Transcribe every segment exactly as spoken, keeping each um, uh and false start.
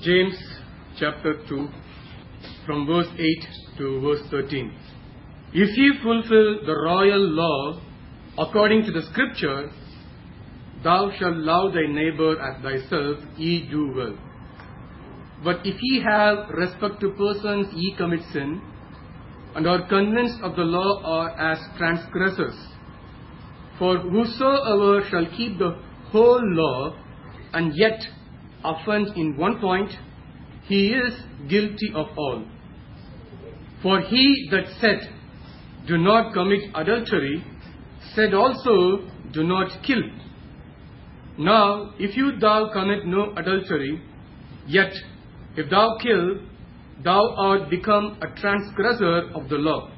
James chapter two, from verse eight to verse thirteen. If ye fulfill the royal law according to the scripture, thou shalt love thy neighbor as thyself, ye do well. But if ye have respect to persons, ye commit sin, and are convinced of the law are as transgressors. For whosoever shall keep the whole law, and yet offend in one point, he is guilty of all. For he that said, do not commit adultery, said also, do not kill. Now, if you thou commit no adultery, yet if thou kill, thou art become a transgressor of the law.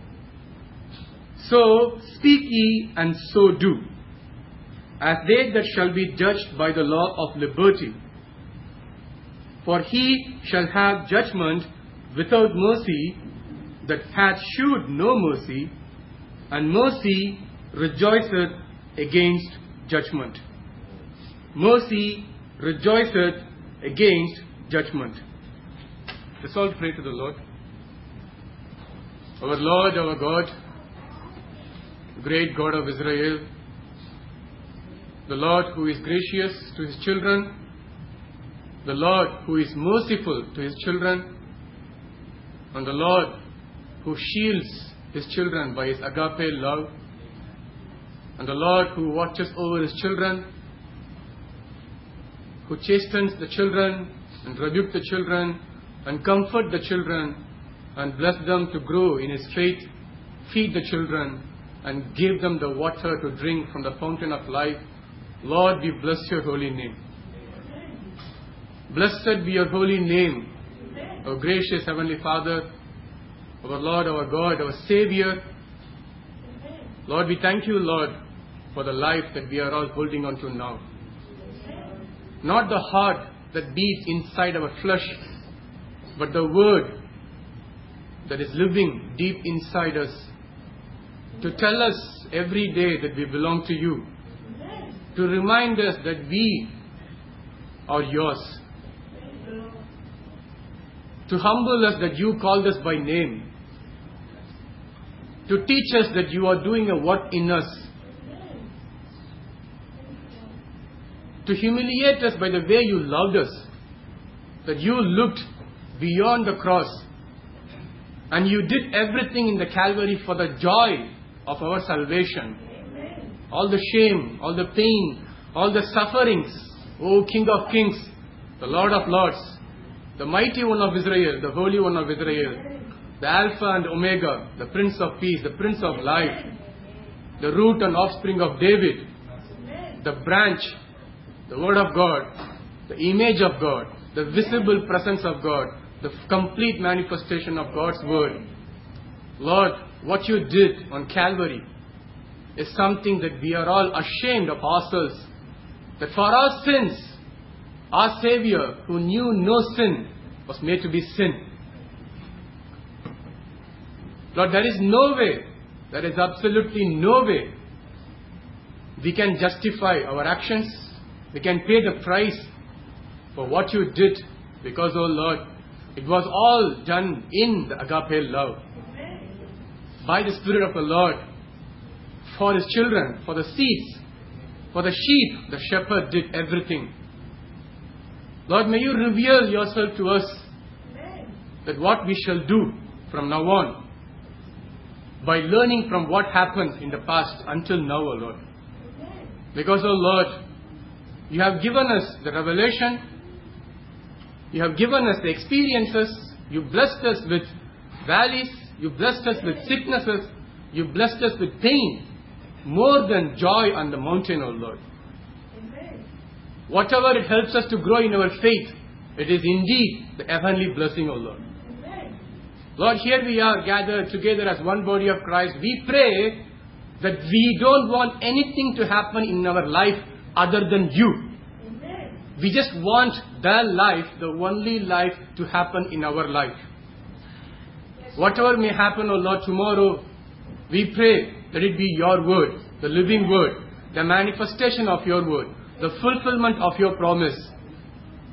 So speak ye, and so do, as they that shall be judged by the law of liberty. For he shall have judgment without mercy that hath shewed no mercy, and mercy rejoiceth against judgment. Mercy rejoiceth against judgment. Let's all pray to the Lord. Our Lord, our God, great God of Israel, the Lord who is gracious to His children, the Lord who is merciful to His children, and the Lord who shields His children by His agape love, and the Lord who watches over His children, who chastens the children and rebukes the children and comfort the children and bless them to grow in His faith, feed the children and give them the water to drink from the fountain of life. Lord, we bless your holy name. Blessed be your holy name, our gracious Heavenly Father, our Lord, our God, our Savior. Lord, we thank you, Lord, for the life that we are all holding on to now. Not the heart that beats inside our flesh, but the word that is living deep inside us to tell us every day that we belong to you, to remind us that we are yours, to humble us that you called us by name, to teach us that you are doing a work in us, to humiliate us by the way you loved us, that you looked beyond the cross and you did everything in the Calvary for the joy of our salvation. All the shame, all the pain, all the sufferings, O King of Kings, the Lord of Lords, the mighty one of Israel, the Holy One of Israel, the Alpha and Omega, the Prince of Peace, the Prince of Life, the root and offspring of David, the branch, the Word of God, the image of God, the visible presence of God, the complete manifestation of God's Word. Lord, what you did on Calvary is something that we are all ashamed of ourselves. That for our sins, our Savior, who knew no sin, was made to be sin. Lord, there is no way, there is absolutely no way we can justify our actions. We can pay the price for what you did, because, oh Lord, it was all done in the agape love. By the Spirit of the Lord, for His children, for the seeds, for the sheep, the shepherd did everything. Lord, may you reveal yourself to us, that what we shall do from now on, by learning from what happened in the past until now, O Lord. Because, O Lord, you have given us the revelation, you have given us the experiences, you blessed us with valleys, you blessed us with sicknesses, you blessed us with pain, more than joy on the mountain, O Lord. Amen. Whatever it helps us to grow in our faith, it is indeed the heavenly blessing, O Lord. Amen. Lord, here we are gathered together as one body of Christ. We pray that we don't want anything to happen in our life other than you. Amen. We just want the life, the only life to happen in our life. Yes. Whatever may happen, O Lord, tomorrow, we pray that it be your word, the living word, the manifestation of your word, the fulfillment of your promise.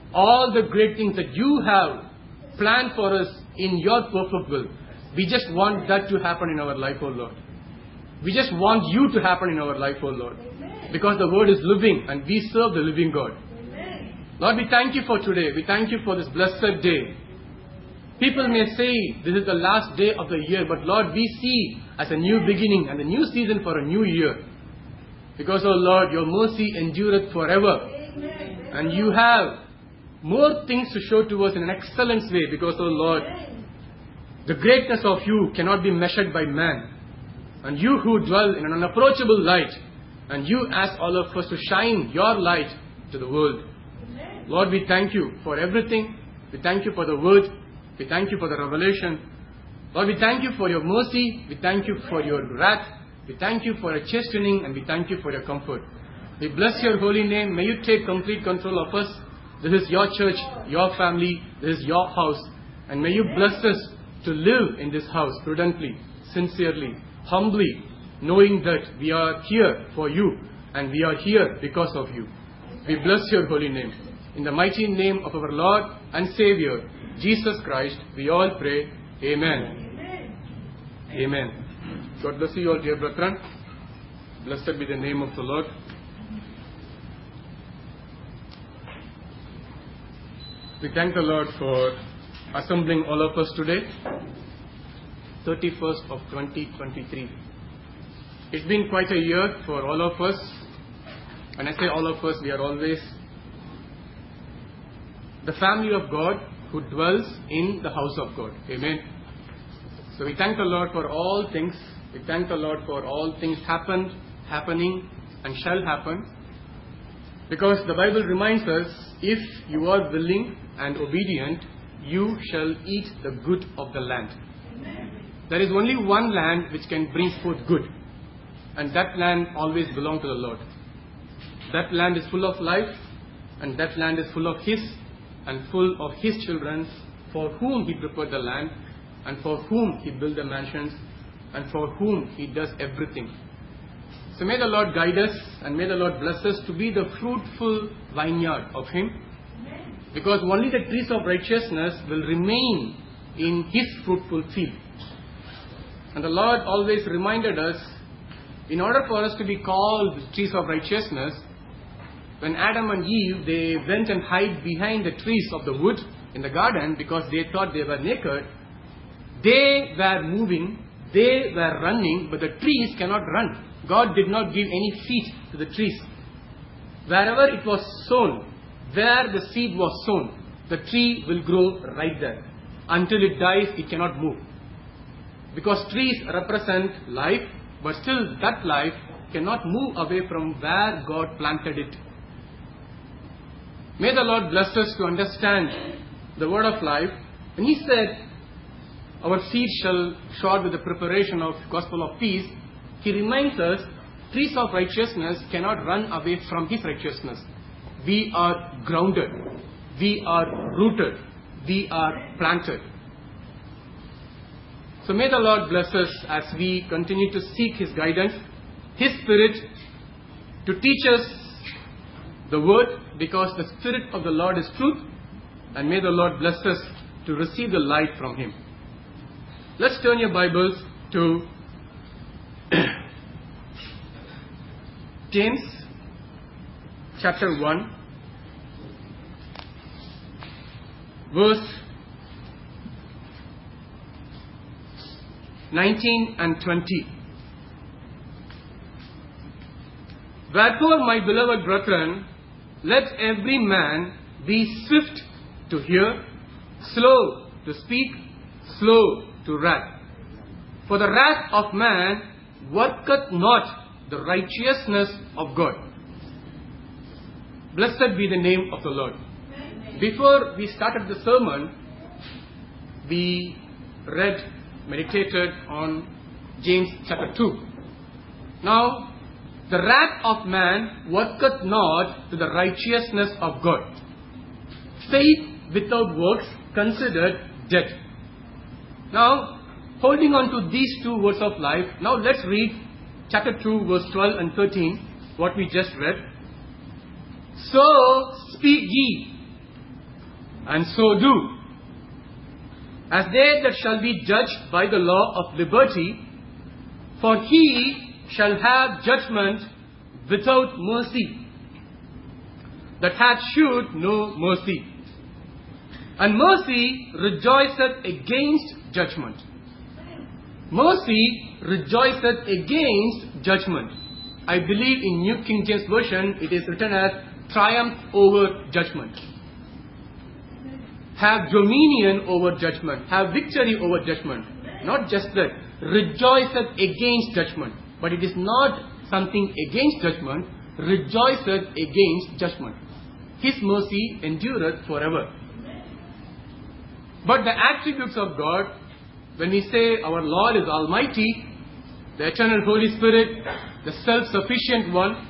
all the great things that you have planned for us in your perfect will. We just want that to happen in our life, O Lord. We just want you to happen in our life, O Lord. Because the word is living and we serve the living God. Lord, we thank you for today. We thank you for this blessed day. People may say this is the last day of the year, but Lord, we see as a new beginning and a new season for a new year. Because, oh Lord, your mercy endureth forever. And you have more things to show to us in an excellent way. Because, oh Lord, the greatness of you cannot be measured by man. And you who dwell in an unapproachable light, and you ask all of us to shine your light to the world. Lord, we thank you for everything. We thank you for the word. We thank you for the revelation. Lord, we thank you for your mercy. We thank you for your wrath. We thank you for your chastening, and we thank you for your comfort. We bless your holy name. May you take complete control of us. This is your church, your family. This is your house. And may you bless us to live in this house prudently, sincerely, humbly, knowing that we are here for you and we are here because of you. We bless your holy name. In the mighty name of our Lord and Savior, Jesus Christ, we all pray. Amen. Amen. Amen. God bless you all, dear brethren. Blessed be the name of the Lord. We thank the Lord for assembling all of us today, thirty-first of twenty twenty-three. It's been quite a year for all of us. When I say all of us, we are always the family of God who dwells in the house of God. Amen. So we thank the Lord for all things. We thank the Lord for all things happened, happening, and shall happen. Because the Bible reminds us, if you are willing and obedient, you shall eat the good of the land. Amen. There is only one land which can bring forth good. And that land always belongs to the Lord. That land is full of life, and that land is full of His, and full of His children, for whom He prepared the land, and for whom He built the mansions, and for whom He does everything. So may the Lord guide us, and may the Lord bless us to be the fruitful vineyard of Him. Because only the trees of righteousness will remain in His fruitful field. And the Lord always reminded us, in order for us to be called trees of righteousness, when Adam and Eve, they went and hid behind the trees of the wood in the garden because they thought they were naked, they were moving, they were running, but the trees cannot run. God did not give any feet to the trees. Wherever it was sown, where the seed was sown, the tree will grow right there. Until it dies, it cannot move. Because trees represent life, but still that life cannot move away from where God planted it. May the Lord bless us to understand the word of life. When He said, our feet shall shod with the preparation of gospel of peace, He reminds us, trees of righteousness cannot run away from His righteousness. We are grounded. We are rooted. We are planted. So may the Lord bless us as we continue to seek His guidance, His Spirit, to teach us the Word, because the Spirit of the Lord is truth, and may the Lord bless us to receive the light from Him. Let's turn your Bibles to James chapter one, verse nineteen and twenty. Wherefore, my beloved brethren, let every man be swift to hear, slow to speak, slow to wrath. For the wrath of man worketh not the righteousness of God. Blessed be the name of the Lord. Before we started the sermon, we read, meditated on James chapter two. Now, the wrath of man worketh not to the righteousness of God. Faith without works considered dead. Now, holding on to these two words of life, now let's read chapter two, verse twelve and thirteen, what we just read. So speak ye, and so do. As they that shall be judged by the law of liberty, for he shall have judgment without mercy, that hath shewed no mercy. And mercy rejoiceth against judgment. Mercy rejoiceth against judgment. I believe in New King James Version it is written as triumph over judgment. Have dominion over judgment. Have victory over judgment. Not just that. Rejoiceth against judgment. But it is not something against judgment. Rejoiceth against judgment. His mercy endureth forever. But the attributes of God, when we say our Lord is Almighty, the Eternal Holy Spirit, the self-sufficient one,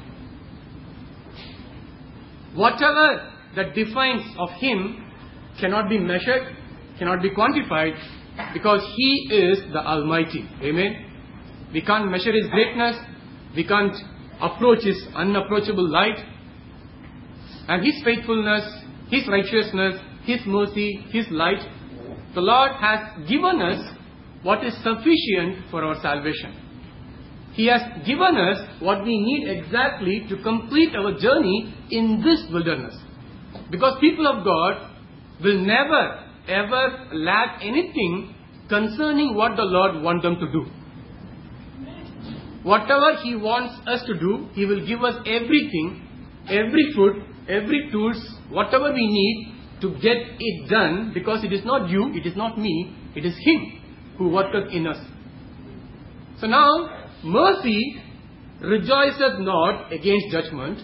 whatever that defines of Him cannot be measured, cannot be quantified, because He is the Almighty. Amen. We can't measure His greatness, we can't approach His unapproachable light, and His faithfulness, His righteousness, His mercy, His light. The Lord has given us what is sufficient for our salvation. He has given us what we need exactly to complete our journey in this wilderness. Because people of God will never ever lack anything concerning what the Lord wants them to do. Whatever He wants us to do, He will give us everything, every food, every tools, whatever we need to get it done, because it is not you, it is not me, it is Him who worketh in us. So now, mercy rejoiceth not against judgment.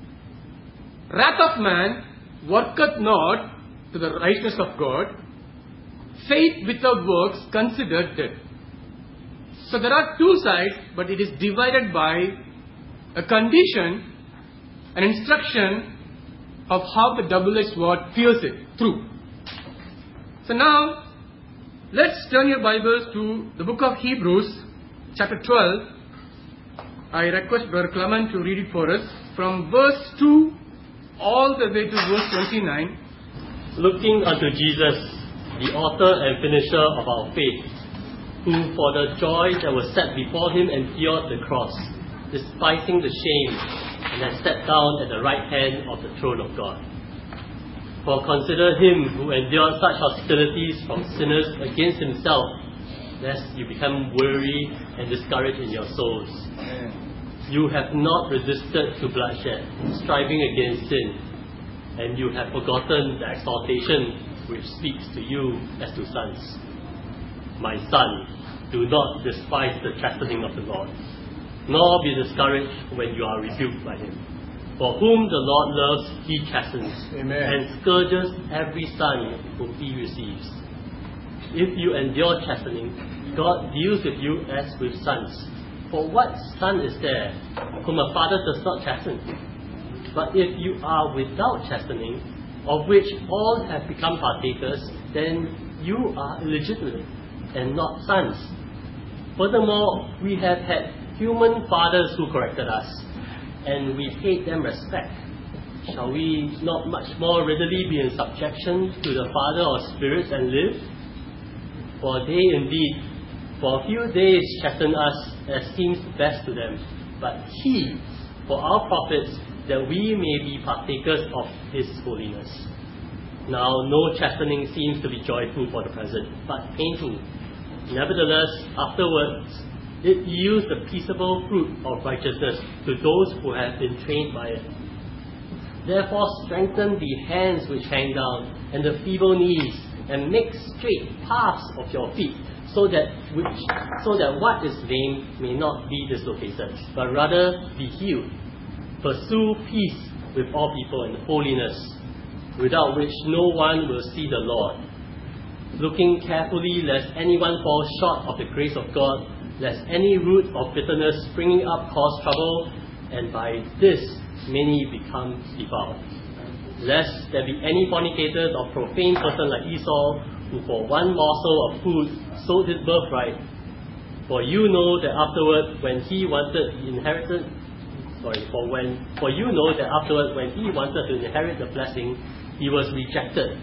Wrath of man worketh not to the righteousness of God. Faith without works considered dead. So there are two sides, but it is divided by a condition, an instruction of how the double-edged sword pierces it through. So now, let's turn your Bibles to the book of Hebrews, chapter twelve. I request Brother Clement to read it for us from verse two all the way to verse twenty-nine. Looking unto Jesus, the author and finisher of our faith, who for the joy that was set before Him endured the cross, despising the shame, and has sat down at the right hand of the throne of God. For consider Him who endured such hostilities from sinners against Himself, lest you become weary and discouraged in your souls. You have not resisted to bloodshed, striving against sin, and you have forgotten the exhortation which speaks to you as to sons. My son, do not despise the chastening of the Lord, nor be discouraged when you are rebuked by Him. For whom the Lord loves, He chastens, Amen. and scourges every son whom He receives. If you endure chastening, God deals with you as with sons. For what son is there whom a father does not chasten? But if you are without chastening, of which all have become partakers, then you are illegitimate and not sons. Furthermore, we have had human fathers who corrected us, and we paid them respect. Shall we not much more readily be in subjection to the Father of spirits and live? For they indeed, for a few days chasten us as seems best to them, but He, for our profits, that we may be partakers of His holiness. Now no chastening seems to be joyful for the present, but painful. Nevertheless, afterwards, it yields the peaceable fruit of righteousness to those who have been trained by it. Therefore strengthen the hands which hang down, and the feeble knees, and make straight paths of your feet, so that which, so that what is lame may not be dislocated, but rather be healed. Pursue peace with all people and holiness, without which no one will see the Lord. Looking carefully lest anyone fall short of the grace of God, lest any root of bitterness springing up cause trouble, and by this many become defiled. Lest there be any fornicators or profane person like Esau, who for one morsel of food sold his birthright. For you know that afterward, when he wanted the inheritance, sorry, for when, for you know that afterward, when he wanted to inherit the blessing, he was rejected,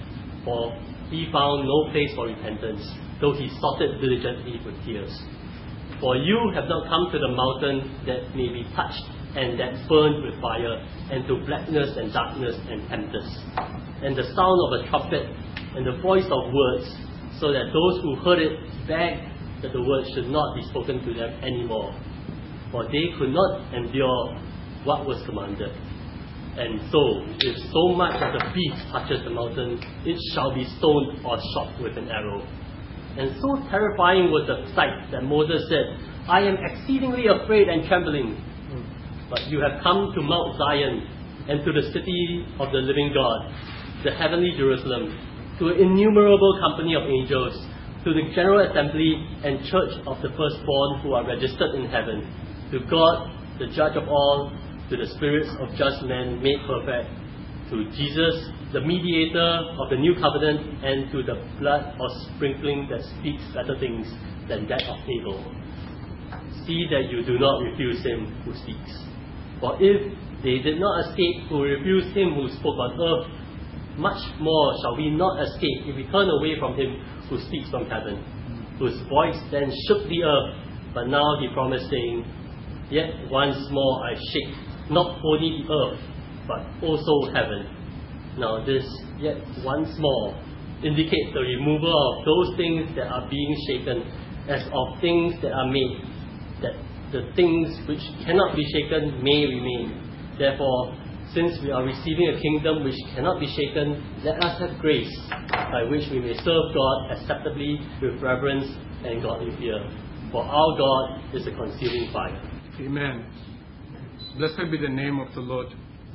for he found no place for repentance, though he sought it diligently with tears. For you have not come to the mountain that may be touched, and that burned with fire, and to blackness and darkness and tempest, and the sound of a trumpet, and the voice of words, so that those who heard it begged that the words should not be spoken to them anymore, for they could not endure what was commanded. And so, if so much as a beast touches the mountain, it shall be stoned or shot with an arrow. And so terrifying was the sight that Moses said, I am exceedingly afraid and trembling. But you have come to Mount Zion, and to the city of the living God, the heavenly Jerusalem, to an innumerable company of angels, to the general assembly and church of the firstborn who are registered in heaven, to God, the judge of all, to the spirits of just men made perfect, to Jesus, the mediator of the new covenant, and to the blood of sprinkling that speaks better things than that of Abel. See that you do not refuse him who speaks. For if they did not escape who refused him who spoke on earth, much more shall we not escape if we turn away from him who speaks from heaven, whose voice then shook the earth. But now he promised, saying, Yet once more I shake not only the earth, but also heaven. Now this yet once more indicates the removal of those things that are being shaken, as of things that are made, that the things which cannot be shaken may remain. Therefore, since we are receiving a kingdom which cannot be shaken, let us have grace, by which we may serve God acceptably with reverence and godly fear. For our God is a consuming fire. Amen. Blessed be the name of the Lord.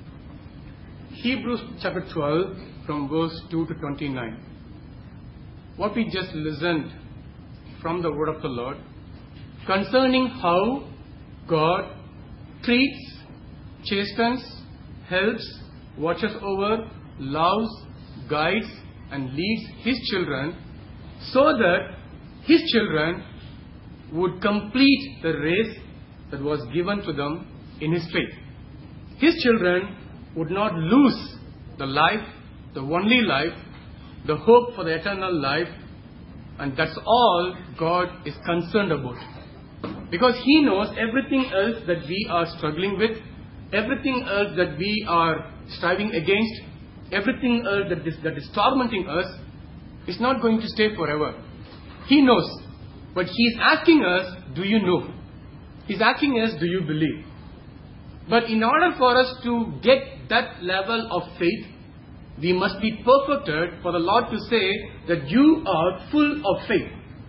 Hebrews chapter twelve, from verse two to twenty-nine. What we just listened from the word of the Lord concerning how God treats, chastens, helps, watches over, loves, guides, and leads His children, so that His children would complete the race that was given to them in His faith. His children would not lose the life, the only life, the hope for the eternal life, and that's all God is concerned about. Because He knows everything else that we are struggling with, everything else that we are striving against, everything else that is, that is tormenting us is not going to stay forever. He knows. But He is asking us, do you know? He is asking us, do you believe? But in order for us to get that level of faith, we must be perfected for the Lord to say that you are full of faith.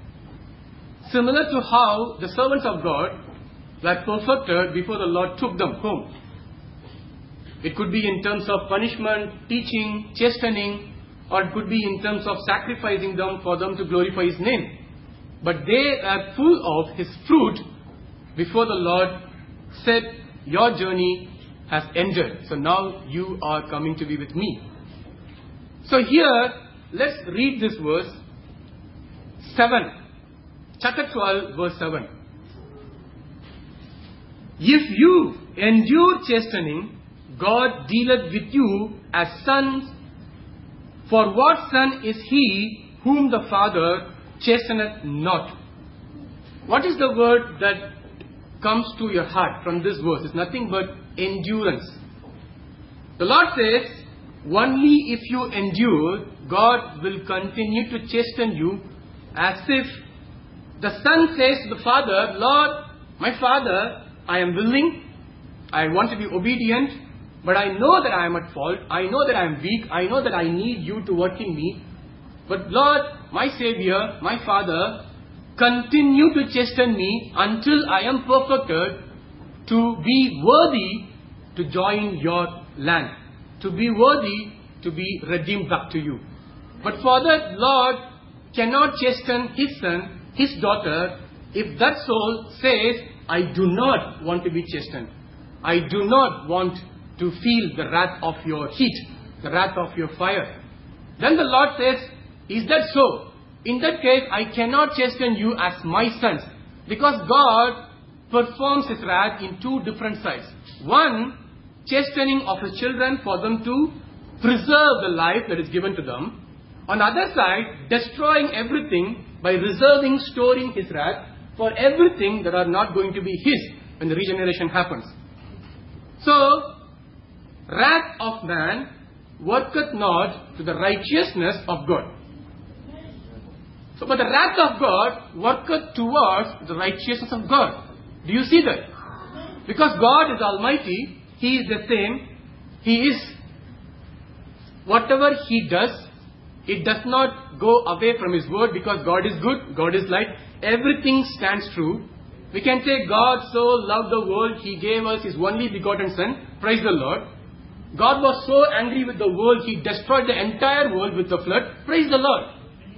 Similar to how the servants of God were perfected before the Lord took them home. It could be in terms of punishment, teaching, chastening, or it could be in terms of sacrificing them for them to glorify His name. But they are full of His fruit before the Lord said, your journey has ended. So now you are coming to be with me. So here, let's read this verse seven. Chapter twelve, verse seven. If you endure chastening, God dealeth with you as sons. For what son is he whom the Father chasteneth not? What is the word that comes to your heart from this verse? It's nothing but endurance. The Lord says, only if you endure, God will continue to chasten you, as if the son says to the Father, Lord, my Father, I am willing, I want to be obedient, but I know that I am at fault, I know that I am weak, I know that I need you to work in me. But Lord, my Savior, my Father, continue to chasten me until I am perfected to be worthy to join your land, to be worthy to be redeemed back to you. But for that, Lord cannot chasten His son, His daughter, if that soul says, I do not want to be chastened. I do not want to feel the wrath of your heat, the wrath of your fire. Then the Lord says, is that so? In that case, I cannot chasten you as my sons. Because God performs His wrath in two different sides. One, chastening of His children for them to preserve the life that is given to them. On the other side, destroying everything by reserving, storing His wrath for everything that are not going to be His when the regeneration happens. So, wrath of man worketh not to the righteousness of God. So, but the wrath of God worketh towards the righteousness of God. Do you see that? Because God is Almighty, He is the same. He is, whatever He does, it does not go away from His word, because God is good, God is light. Everything stands true. We can say God so loved the world, He gave us His only begotten Son. Praise the Lord. God was so angry with the world, He destroyed the entire world with the flood. Praise the Lord.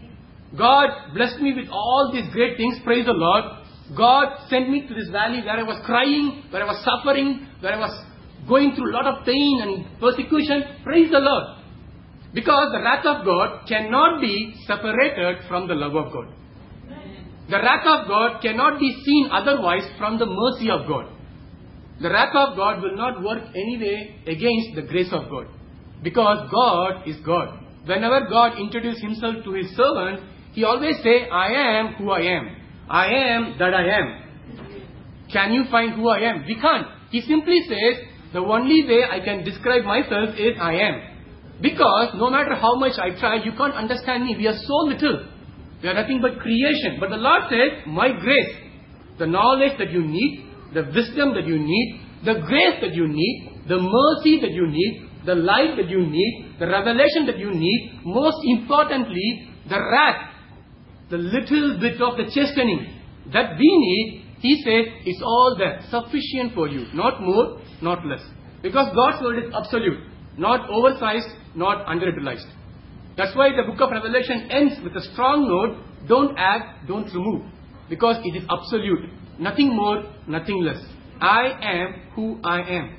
God blessed me with all these great things. Praise the Lord. God sent me to this valley where I was crying, where I was suffering, where I was going through a lot of pain and persecution. Praise the Lord. Because the wrath of God cannot be separated from the love of God. The wrath of God cannot be seen otherwise from the mercy of God. The wrath of God will not work anyway against the grace of God. Because God is God. Whenever God introduces Himself to His servant, He always says, I am who I am. I am that I am. Can you find who I am? We can't. He simply says, the only way I can describe myself is I am. Because no matter how much I try, you can't understand me. We are so little. We are nothing but creation. But the Lord says, my grace, the knowledge that you need, the wisdom that you need, the grace that you need, the mercy that you need, the light that you need, the revelation that you need, most importantly, the wrath, the little bit of the chastening that we need, He says, it's all there, sufficient for you, not more, not less. Because God's word is absolute, not oversized, not underutilized. That's why the book of Revelation ends with a strong note, don't add, don't remove. Because it is absolute, nothing more, nothing less. I am who I am.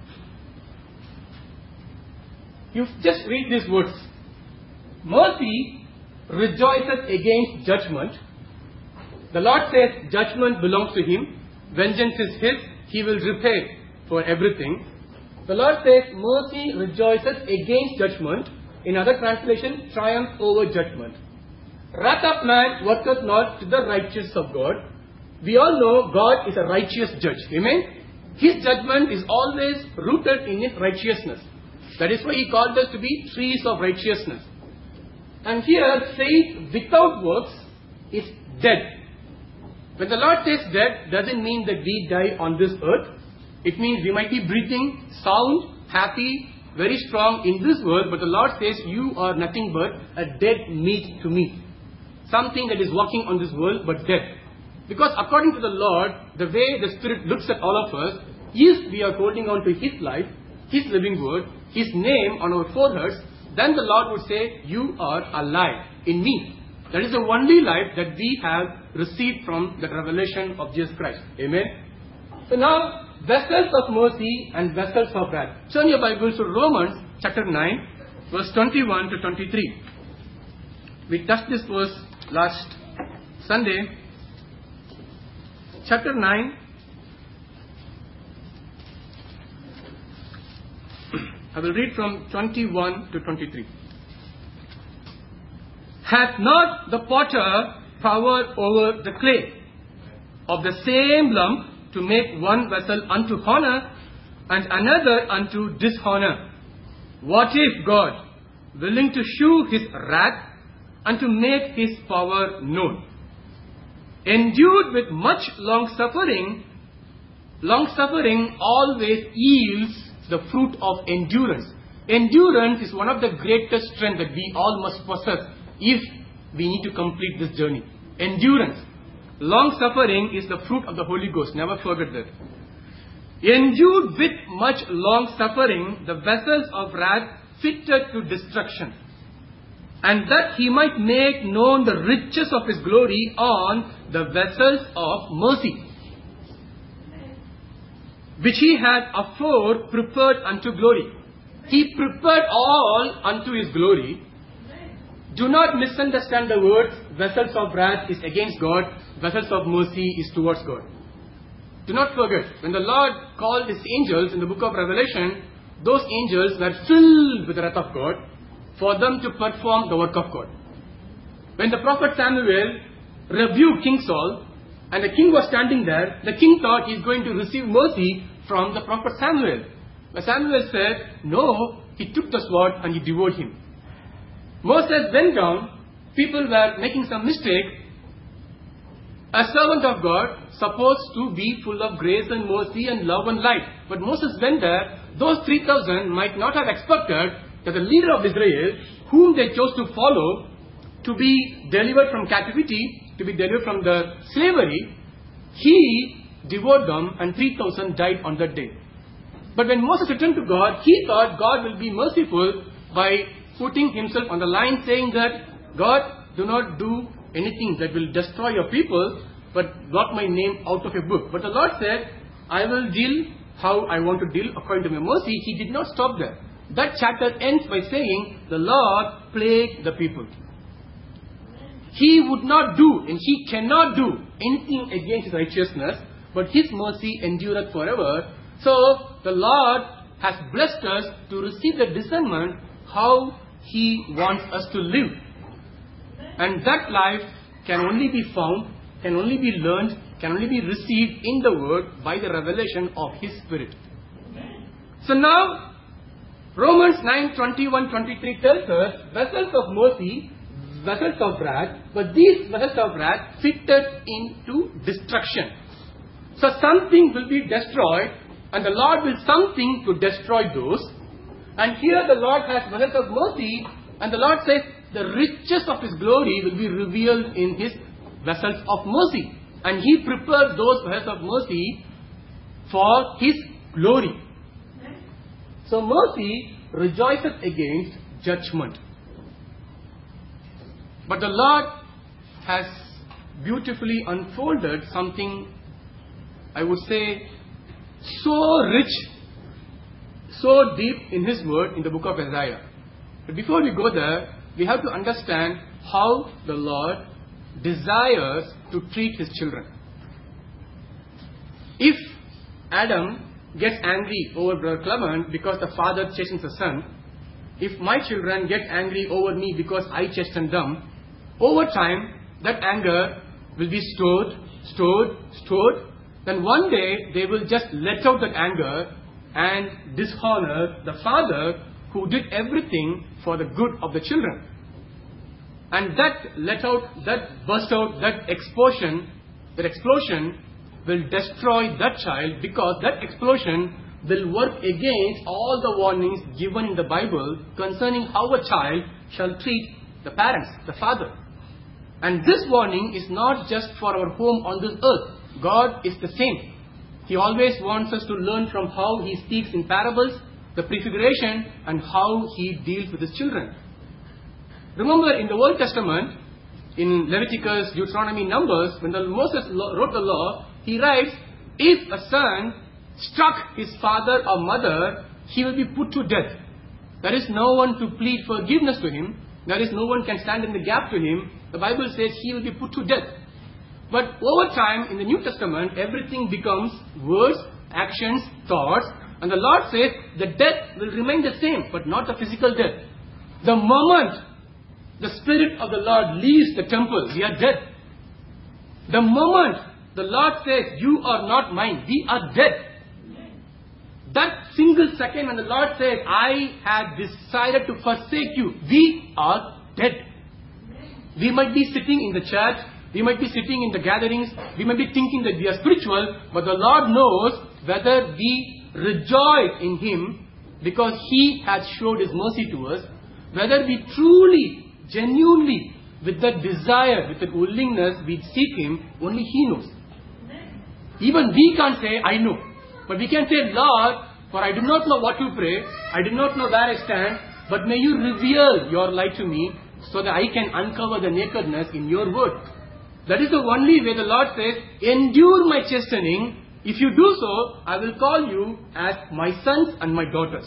You just read these words. Mercy rejoiceth against judgment. The Lord says judgment belongs to Him. Vengeance is His. He will repay for everything. The Lord says mercy rejoiceth against judgment. In other translation, triumph over judgment. Wrath of man worketh not to the righteousness of God. We all know God is a righteous judge. Amen? His judgment is always rooted in His righteousness. That is why He called us to be trees of righteousness. And here, faith without works is dead. When the Lord says dead, doesn't mean that we die on this earth. It means we might be breathing, sound, happy, very strong in this world, but the Lord says you are nothing but a dead meat to me. Something that is walking on this world but dead. Because according to the Lord, the way the Spirit looks at all of us, if we are holding on to His life, His living word, His name on our foreheads, then the Lord would say, you are alive in me. That is the only life that we have received from the revelation of Jesus Christ. Amen. So now, vessels of mercy and vessels of wrath. Turn your Bibles to Romans chapter nine, verse twenty-one to twenty-three. We touched this verse last Sunday. Chapter nine. I will read from twenty-one to twenty-three. Hath not the potter power over the clay of the same lump to make one vessel unto honor and another unto dishonor? What if God, willing to shew His wrath and to make His power known, endued with much long suffering, long suffering always yields the fruit of endurance. Endurance is one of the greatest strengths that we all must possess if we need to complete this journey. Endurance. Long suffering is the fruit of the Holy Ghost. Never forget that. Endued with much long suffering, the vessels of wrath fitted to destruction, and that He might make known the riches of His glory on the vessels of mercy, which He had afore prepared unto glory. He prepared all unto His glory. Do not misunderstand the words, vessels of wrath is against God, vessels of mercy is towards God. Do not forget, when the Lord called His angels in the book of Revelation, those angels were filled with the wrath of God. for them to perform the work of God. When the prophet Samuel rebuked King Saul, and the king was standing there, the king thought he is going to receive mercy from the prophet Samuel. But Samuel said, no, he took the sword and he devoured him. Moses went down, people were making some mistake. A servant of God supposed to be full of grace and mercy and love and light. But Moses went there, those three thousand might not have expected that the leader of Israel, whom they chose to follow, to be delivered from captivity, to be delivered from the slavery, he devoured them and three thousand died on that day. But when Moses returned to God, he thought God will be merciful by putting himself on the line, saying that, God, do not do anything that will destroy your people, but blot my name out of your book. But the Lord said, I will deal how I want to deal according to my mercy. He did not stop there. That chapter ends by saying, the Lord plagued the people. He would not do and he cannot do anything against his righteousness, but his mercy endureth forever. So the Lord has blessed us to receive the discernment how he wants us to live. And that life can only be found, can only be learned, can only be received in the Word by the revelation of His Spirit. So now, Romans nine, twenty-one, twenty-three tells us, vessels of mercy, vessels of wrath, but these vessels of wrath fitted into destruction. So something will be destroyed, and the Lord will something to destroy those. And here the Lord has vessels of mercy, and the Lord says, the riches of His glory will be revealed in His vessels of mercy. And He prepared those vessels of mercy for His glory. So mercy rejoiceth against judgment. But the Lord has beautifully unfolded something, I would say, so rich, so deep in His word in the book of Isaiah. But before we go there, we have to understand how the Lord desires to treat His children. If Adam gets angry over Brother Clement because the father chastens the son, if my children get angry over me because I chasten them, over time that anger will be stored, stored, stored. Then one day they will just let out that anger and dishonor the father who did everything for the good of the children. And that let out, that burst out, that explosion, that explosion will destroy that child, because that explosion will work against all the warnings given in the Bible concerning how a child shall treat the parents, the father. And this warning is not just for our home on this earth. God is the same. He always wants us to learn from how He speaks in parables, the prefiguration, and how He deals with His children. Remember, in the Old Testament, in Leviticus, Deuteronomy, Numbers, when the Moses wrote the law, he writes, if a son struck his father or mother, he will be put to death. There is no one to plead forgiveness to him. There is no one can stand in the gap to him. The Bible says he will be put to death. But over time, in the New Testament, everything becomes words, actions, thoughts. And the Lord says the death will remain the same, but not the physical death. The moment the Spirit of the Lord leaves the temple, we are dead. The moment the Lord says, you are not mine, we are dead. That single second when the Lord says, I have decided to forsake you, we are dead. We might be sitting in the church, we might be sitting in the gatherings, we might be thinking that we are spiritual, but the Lord knows whether we rejoice in Him because He has showed His mercy to us, whether we truly, genuinely, with that desire, with that willingness, we seek Him, only He knows. Even we can't say, I know. But we can say, Lord, for I do not know what to pray, I do not know where I stand, but may you reveal your light to me so that I can uncover the nakedness in your word. That is the only way the Lord says, endure my chastening. If you do so, I will call you as my sons and my daughters.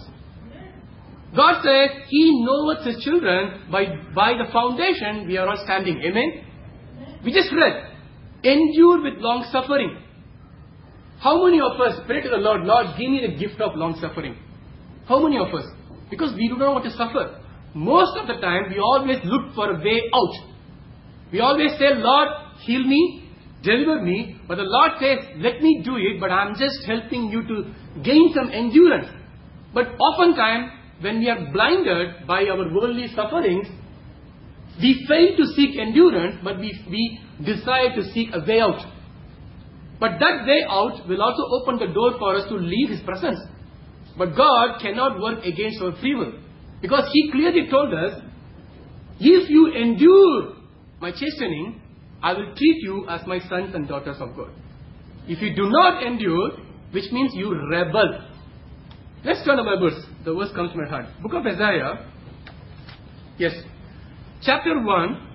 God says He knoweth His children by, by the foundation we are all standing. Amen? We just read, endure with long suffering. How many of us pray to the Lord, Lord, give me the gift of long suffering? How many of us? Because we do not want to suffer. most of the time we always look for a way out. We always say, Lord, heal me, deliver me. But the Lord says, let me do it, but I'm just helping you to gain some endurance. But oftentimes, when we are blinded by our worldly sufferings, we fail to seek endurance, but we, we decide to seek a way out. But that way out will also open the door for us to leave His presence. But God cannot work against our free will. Because He clearly told us, if you endure my chastening, I will treat you as my sons and daughters of God. If you do not endure, which means you rebel. Let's turn to my verse. The verse comes to my heart. Book of Isaiah. Yes. Chapter one.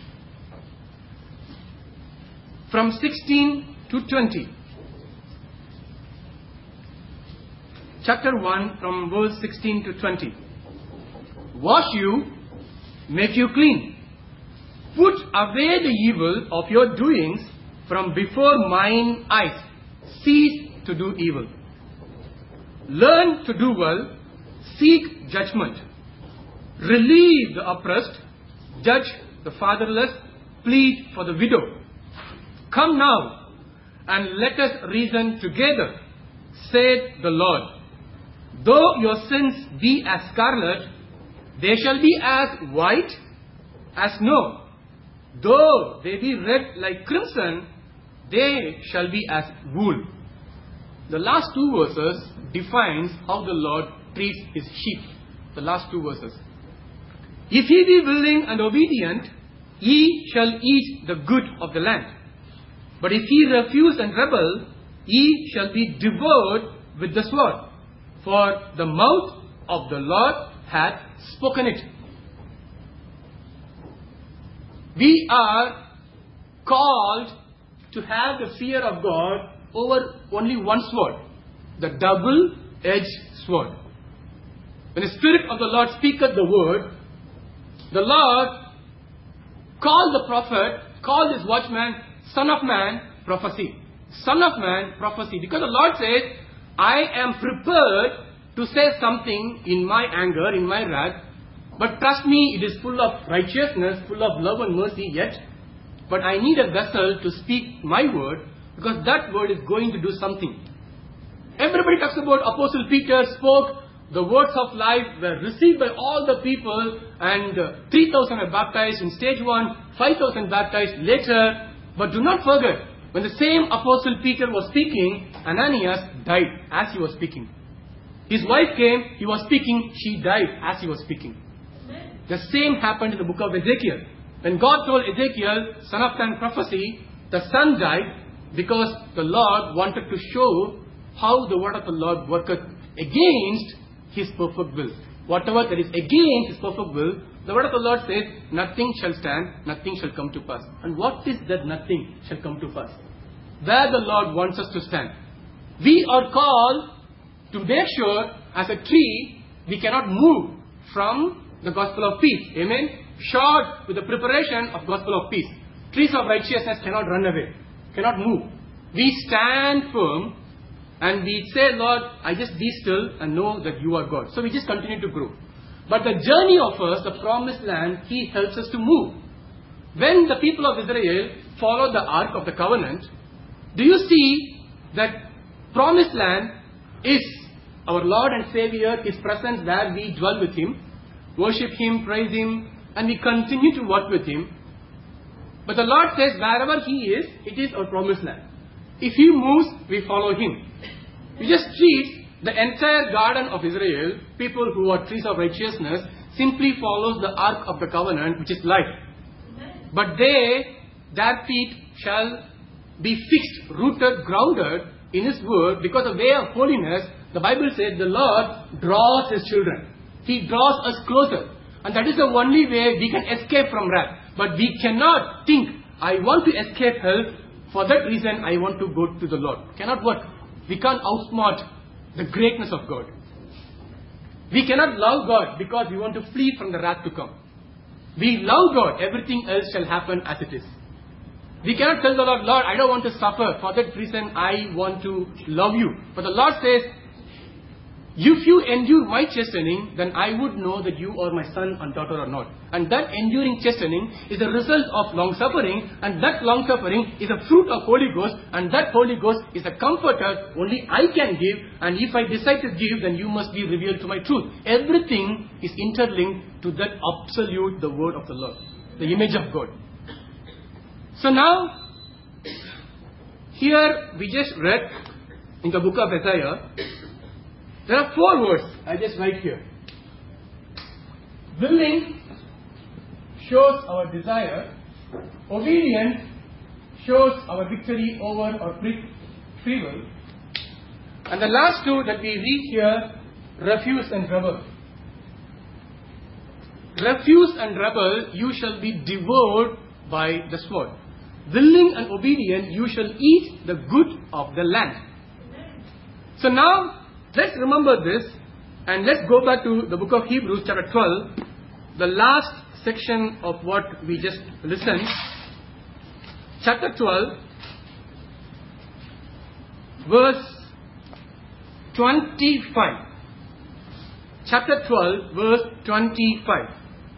From sixteen to twenty. Chapter one from verse sixteen to twenty. Wash you, make you clean. Put away the evil of your doings from before mine eyes. Cease to do evil. Learn to do well. Seek judgment. Relieve the oppressed. Judge the fatherless. Plead for the widow. Come now and let us reason together, saith the Lord. Though your sins be as scarlet, they shall be as white as snow. Though they be red like crimson, they shall be as wool. The last two verses defines how the Lord treats His sheep. The last two verses. If ye be willing and obedient, ye shall eat the good of the land. But if ye refuse and rebel, ye shall be devoured with the sword. For the mouth of the Lord hath spoken it. We are called to have the fear of God over only one sword, the double-edged sword. When the Spirit of the Lord speaketh the word, the Lord called the prophet, called his watchman, Son of Man, prophecy. Son of Man, prophecy. Because the Lord says, I am prepared to say something in my anger, in my wrath, but trust me, it is full of righteousness, full of love and mercy yet. But I need a vessel to speak my word, because that word is going to do something. Everybody talks about Apostle Peter spoke, the words of life were received by all the people, and uh, three thousand were baptized in stage one, five thousand baptized later. But do not forget, when the same Apostle Peter was speaking, Ananias died as he was speaking. His wife came, he was speaking, she died as he was speaking. The same happened in the book of Ezekiel. When God told Ezekiel, son of man, prophecy, the son died because the Lord wanted to show how the word of the Lord worketh against His perfect will. Whatever that is against His perfect will, the word of the Lord says, nothing shall stand, nothing shall come to pass. And what is that nothing shall come to pass? Where the Lord wants us to stand. We are called to make sure, as a tree, we cannot move from the gospel of peace. Amen? Short with the preparation of gospel of peace. Trees of righteousness cannot run away, cannot move. We stand firm and we say, Lord, I just be still and know that you are God. So we just continue to grow. But the journey of us, the promised land, He helps us to move. When the people of Israel followed the Ark of the Covenant, do you see that promised land is our Lord and Savior, His presence where we dwell with Him, worship Him, praise Him, and we continue to work with Him. But the Lord says wherever He is, it is our promised land. If He moves, we follow Him. We just treat the entire garden of Israel, people who are trees of righteousness, simply follows the Ark of the Covenant, which is life. But they, their feet shall be fixed, rooted, grounded in His word, because the way of holiness, the Bible says the Lord draws His children. He draws us closer. And that is the only way we can escape from wrath. But we cannot think, I want to escape hell, for that reason I want to go to the Lord. Cannot work. We can't outsmart the greatness of God. We cannot love God because we want to flee from the wrath to come. We love God, everything else shall happen as it is. We cannot tell the Lord, Lord, I don't want to suffer, for that reason I want to love you. But the Lord says, if you endure my chastening, then I would know that you are my son and daughter or not. And that enduring chastening is a result of long suffering, and that long suffering is a fruit of Holy Ghost, and that Holy Ghost is a comforter only I can give, and if I decide to give, then you must be revealed to my truth. Everything is interlinked to that absolute, the word of the Lord, the image of God. So now, here we just read in the book of Isaiah, there are four words I just write here. Willing shows our desire. Obedience shows our victory over our free will. And the last two that we read here, refuse and rebel. Refuse and rebel, you shall be devoured by the sword. Willing and obedient, you shall eat the good of the land. So now, let's remember this, and let's go back to the book of Hebrews chapter twelve, the last section of what we just listened. Chapter twelve, verse twenty-five. Chapter twelve, verse twenty-five.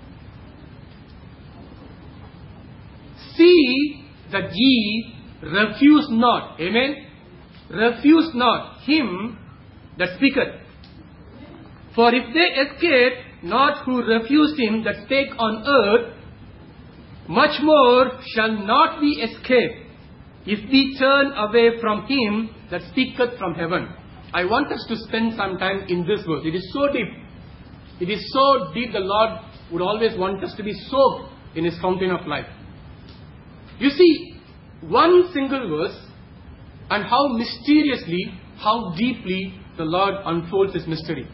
See that ye refuse not, amen? Refuse not him that speaketh. For if they escape not who refused him that spake on earth, much more shall not we escape if we turn away from him that speaketh from heaven. I want us to spend some time in this verse. It is so deep. It is so deep, the Lord would always want us to be soaked in his fountain of life. You see, one single verse, and how mysteriously, how deeply the Lord unfolds his mystery.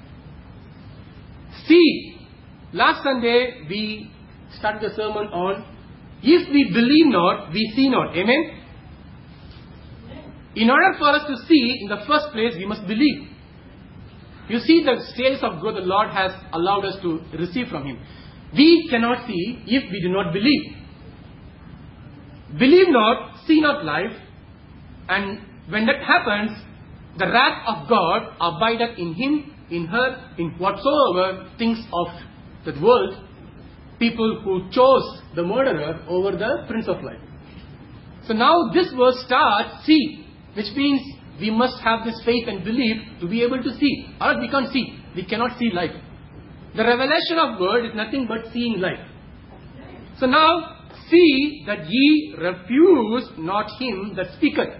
See, last Sunday we started the sermon on, if we believe not, we see not. Amen? In order for us to see, in the first place, we must believe. You see the stages of God the Lord has allowed us to receive from him. We cannot see if we do not believe. Believe not, see not life, and when that happens, the wrath of God abideth in him, in her, in whatsoever things of the world, people who chose the murderer over the Prince of Life. So now this verse starts, see, which means we must have this faith and belief to be able to see. Or else we can't see. We cannot see life. The revelation of word is nothing but seeing life. So now, see that ye refuse not him that speaketh.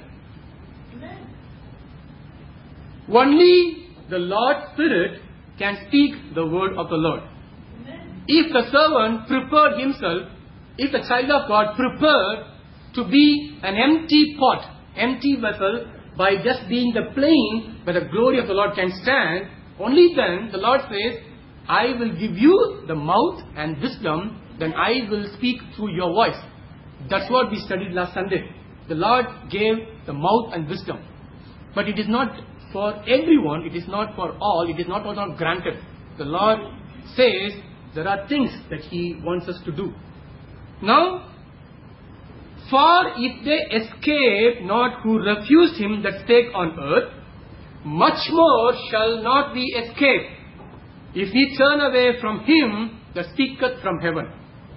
Only the Lord's Spirit can speak the word of the Lord. If the servant prepared himself, if the child of God prepared to be an empty pot, empty vessel, by just being the plane where the glory of the Lord can stand, only then the Lord says, I will give you the mouth and wisdom, then I will speak through your voice. That's what we studied last Sunday. The Lord gave the mouth and wisdom. But it is not for everyone, it is not for all, it is not all not granted. The Lord says there are things that he wants us to do. Now, for if they escape not who refused him that spake on earth, much more shall not we escape if we turn away from him that speaketh from heaven.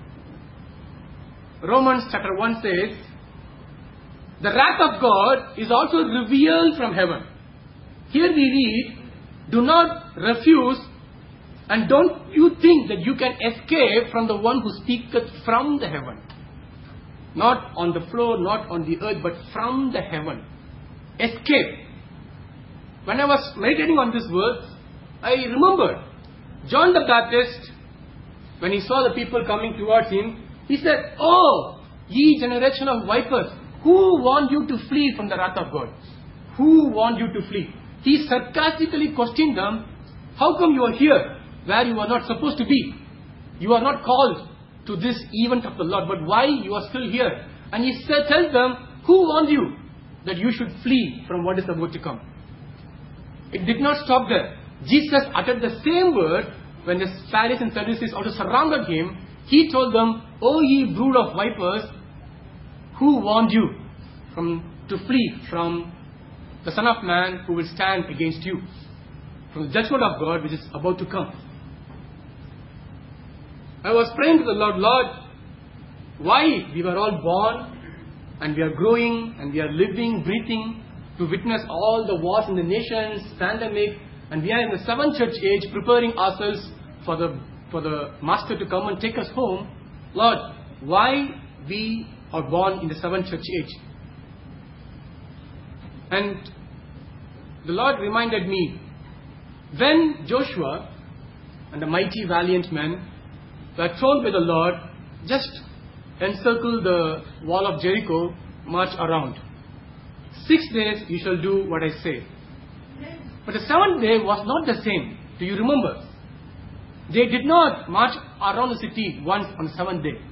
Romans chapter one says, the wrath of God is also revealed from heaven. Here we read, do not refuse, and don't you think that you can escape from the one who speaketh from the heaven. Not on the floor, not on the earth, but from the heaven. Escape. When I was meditating on this verse, I remembered John the Baptist, when he saw the people coming towards him, he said, oh, ye generation of vipers, who warned you to flee from the wrath of God? Who warned you to flee? He sarcastically questioned them, how come you are here where you are not supposed to be? You are not called to this event of the Lord, but why you are still here? And he said, tells them, who warned you that you should flee from what is about to come? It did not stop there. Jesus uttered the same word when the Pharisees and Sadducees also surrounded him. He told them, O ye brood of vipers, who warned you from to flee from the Son of Man who will stand against you? from the judgment of God which is about to come. I was praying to the Lord, Lord, why we were all born and we are growing and we are living, breathing to witness all the wars in the nations, pandemic, and we are in the seventh church age preparing ourselves for the for the Master to come and take us home. Lord, why we are born in the seventh church age? And the Lord reminded me, when Joshua and the mighty valiant men were told by the Lord, just encircle the wall of Jericho, march around. Six days you shall do what I say. But the seventh day was not the same. Do you remember? They did not march around the city once on the seventh day.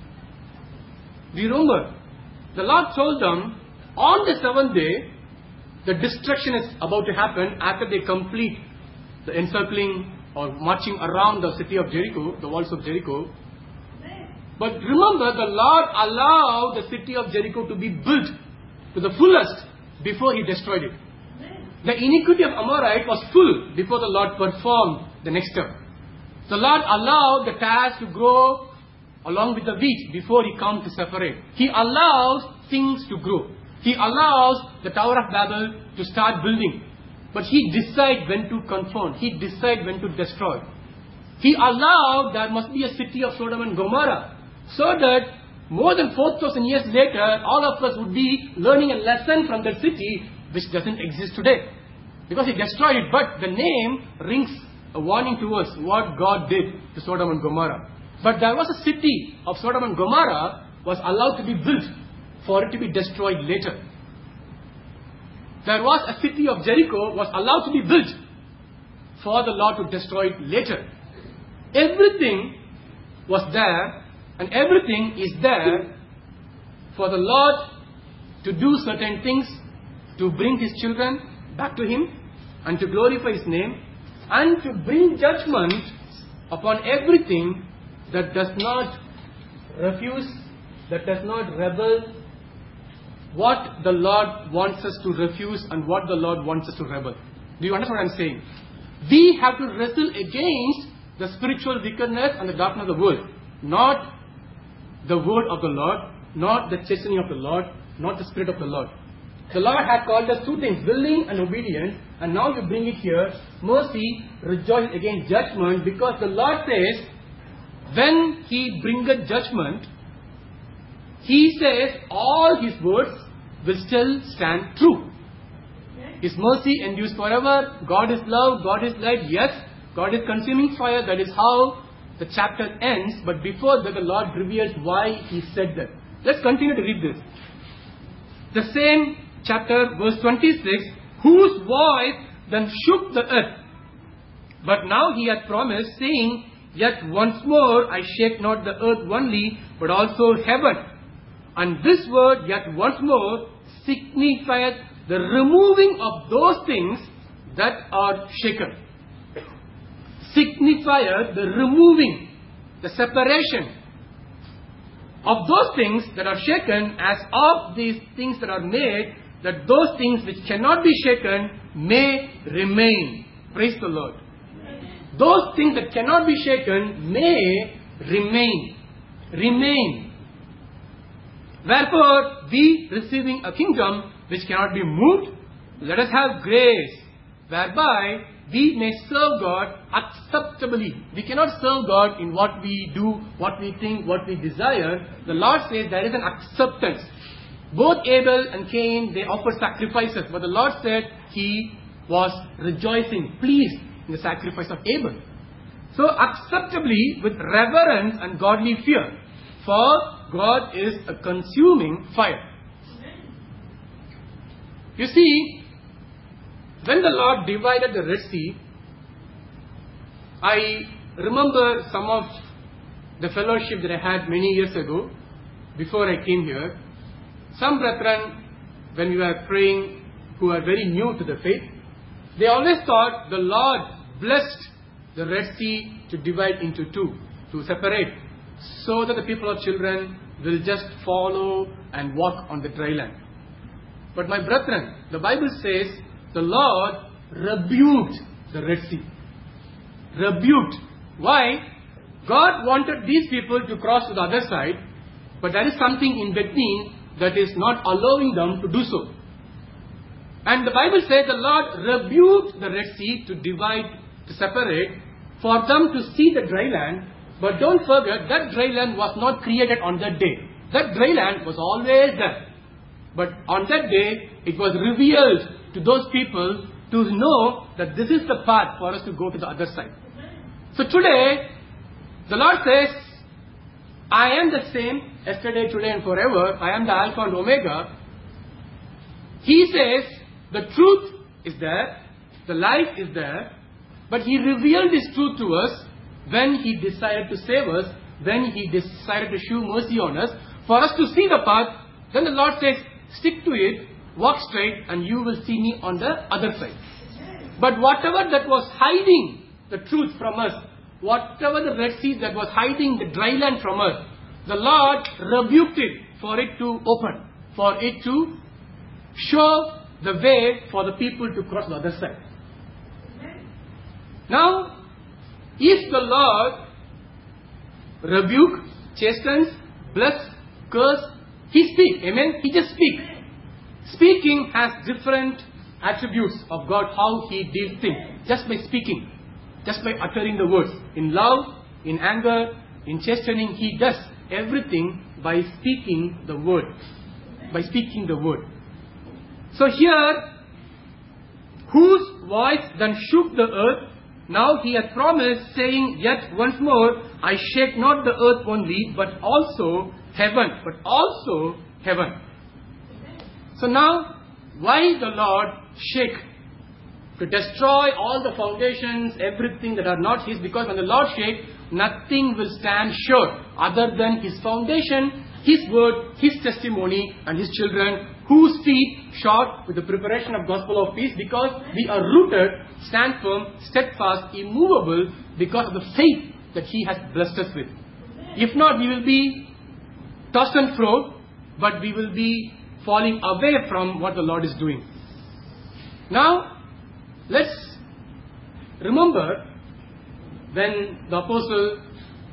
Do you remember? The Lord told them, on the seventh day, the destruction is about to happen after they complete the encircling or marching around the city of Jericho, the walls of Jericho. But remember, the Lord allowed the city of Jericho to be built to the fullest before He destroyed it. The iniquity of Amorite was full before the Lord performed the next step. The Lord allowed the tares to grow along with the wheat before He comes to separate. He allows things to grow. He allows the Tower of Babel to start building. But He decides when to confront. He decides when to destroy. He allowed there must be a city of Sodom and Gomorrah, so that more than four thousand years later, all of us would be learning a lesson from that city which doesn't exist today. Because He destroyed it, but the name rings a warning to us what God did to Sodom and Gomorrah. But there was a city of Sodom and Gomorrah was allowed to be built for it to be destroyed later. There was a city of Jericho was allowed to be built for the Lord to destroy it later. Everything was there and everything is there for the Lord to do certain things, to bring His children back to Him and to glorify His name and to bring judgment upon everything that does not refuse, that does not rebel what the Lord wants us to refuse and what the Lord wants us to rebel. Do you understand what I'm saying? We have to wrestle against the spiritual wickedness and the darkness of the world. Not the word of the Lord, not the chastening of the Lord, not the Spirit of the Lord. The Lord had called us two things, willing and obedient, and now you bring it here, mercy, rejoice against judgment, because the Lord says, when He bringeth judgment, He says all His words will still stand true. His mercy endures forever. God is love. God is light. Yes, God is consuming fire. That is how the chapter ends. But before that, the Lord reveals why He said that. Let's continue to read this. The same chapter, verse twenty-six, whose voice then shook the earth. But now He hath promised, saying, yet once more I shake not the earth only, but also heaven. And this word, yet once more, signifieth the removing of those things that are shaken. Signifieth the removing, the separation of those things that are shaken, as of these things that are made, that those things which cannot be shaken may remain. Praise the Lord. Those things that cannot be shaken may remain. Remain. Wherefore, we receiving a kingdom which cannot be moved, let us have grace, whereby we may serve God acceptably. We cannot serve God in what we do, what we think, what we desire. The Lord says there is an acceptance. Both Abel and Cain, they offered sacrifices, but the Lord said He was rejoicing, pleased in the sacrifice of Abel. So acceptably, with reverence and godly fear, for God is a consuming fire. You see, when the Lord divided the Red Sea, I remember some of the fellowship that I had many years ago, before I came here. Some brethren, when we were praying, who are very new to the faith, they always thought the Lord blessed the Red Sea to divide into two, to separate, so that the people of children will just follow and walk on the dry land. But my brethren, the Bible says the Lord rebuked the Red Sea. Rebuked. Why? God wanted these people to cross to the other side, but there is something in between that is not allowing them to do so. And the Bible says the Lord rebuked the Red Sea to divide, to separate, for them to see the dry land. But don't forget, that dry land was not created on that day. That dry land was always there. But on that day, it was revealed to those people to know that this is the path for us to go to the other side. So today, the Lord says, I am the same yesterday, today and forever. I am the Alpha and Omega. He says, the truth is there, the life is there, but He revealed His truth to us when He decided to save us, when He decided to show mercy on us, for us to see the path. Then the Lord says, stick to it, walk straight, and you will see me on the other side. But whatever that was hiding the truth from us, whatever the Red Sea that was hiding the dry land from us, the Lord rebuked it for it to open, for it to show the way for the people to cross the other side. Now, if the Lord rebuke, chastens, bless, curse, He speaks. Amen? He just speaks. Speaking has different attributes of God, how He deals things. Just by speaking. Just by uttering the words. In love, in anger, in chastening, He does everything by speaking the word. By speaking the word. So here, whose voice then shook the earth, now He hath promised, saying, yet once more, I shake not the earth only, but also heaven. But also heaven. So now, why the Lord shake? To destroy all the foundations, everything that are not His, because when the Lord shakes, nothing will stand sure other than His foundation, His word, His testimony, and His children, whose feet shod with the preparation of gospel of peace, because we are rooted, stand firm, steadfast, immovable, because of the faith that He has blessed us with. If not, we will be tossed and fro, but we will be falling away from what the Lord is doing. Now, let's remember when the apostle,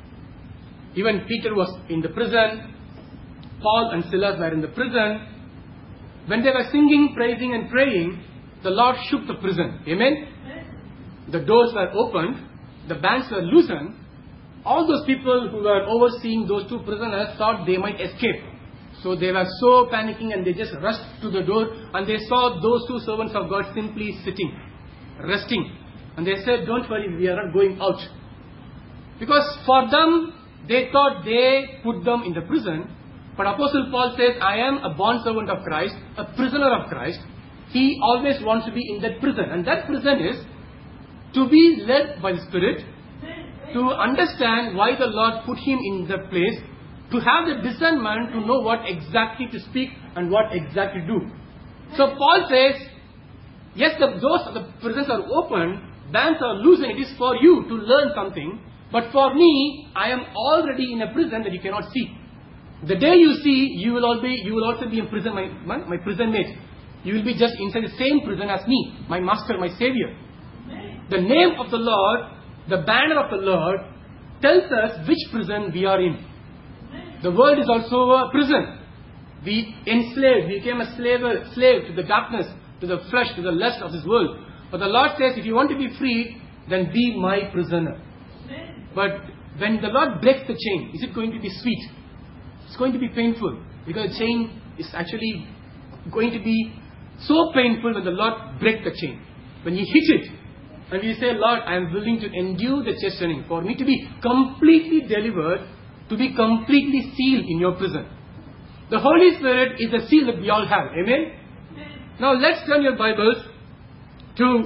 even Peter was in the prison, Paul and Silas were in the prison. When they were singing, praising and praying, the Lord shook the prison. Amen? The doors were opened, the bands were loosened. All those people who were overseeing those two prisoners thought they might escape. So they were so panicking and they just rushed to the door and they saw those two servants of God simply sitting, resting. And they said, don't worry, we are not going out. Because for them, they thought they put them in the prison. But Apostle Paul says, I am a bond servant of Christ, a prisoner of Christ. He always wants to be in that prison. And that prison is to be led by the Spirit, to understand why the Lord put him in that place, to have the discernment to know what exactly to speak and what exactly to do. So Paul says, yes, the doors of the prisons are open, bands are loosened, it is for you to learn something. But for me, I am already in a prison that you cannot see. The day you see, you will all be, you will also be in prison, my, my, my prison mate. You will be just inside the same prison as me, my master, my savior. The name of the Lord, the banner of the Lord, tells us which prison we are in. The world is also a prison. We enslaved, we became a slave, slave to the darkness, to the flesh, to the lust of this world. But the Lord says, if you want to be free, then be my prisoner. But when the Lord breaks the chain, is it going to be sweet? It's going to be painful, because the chain is actually going to be so painful when the Lord breaks the chain. When He hits it, and we say, Lord, I am willing to endure the chastening for me to be completely delivered, to be completely sealed in your prison. The Holy Spirit is the seal that we all have. Amen? Now let's turn your Bibles to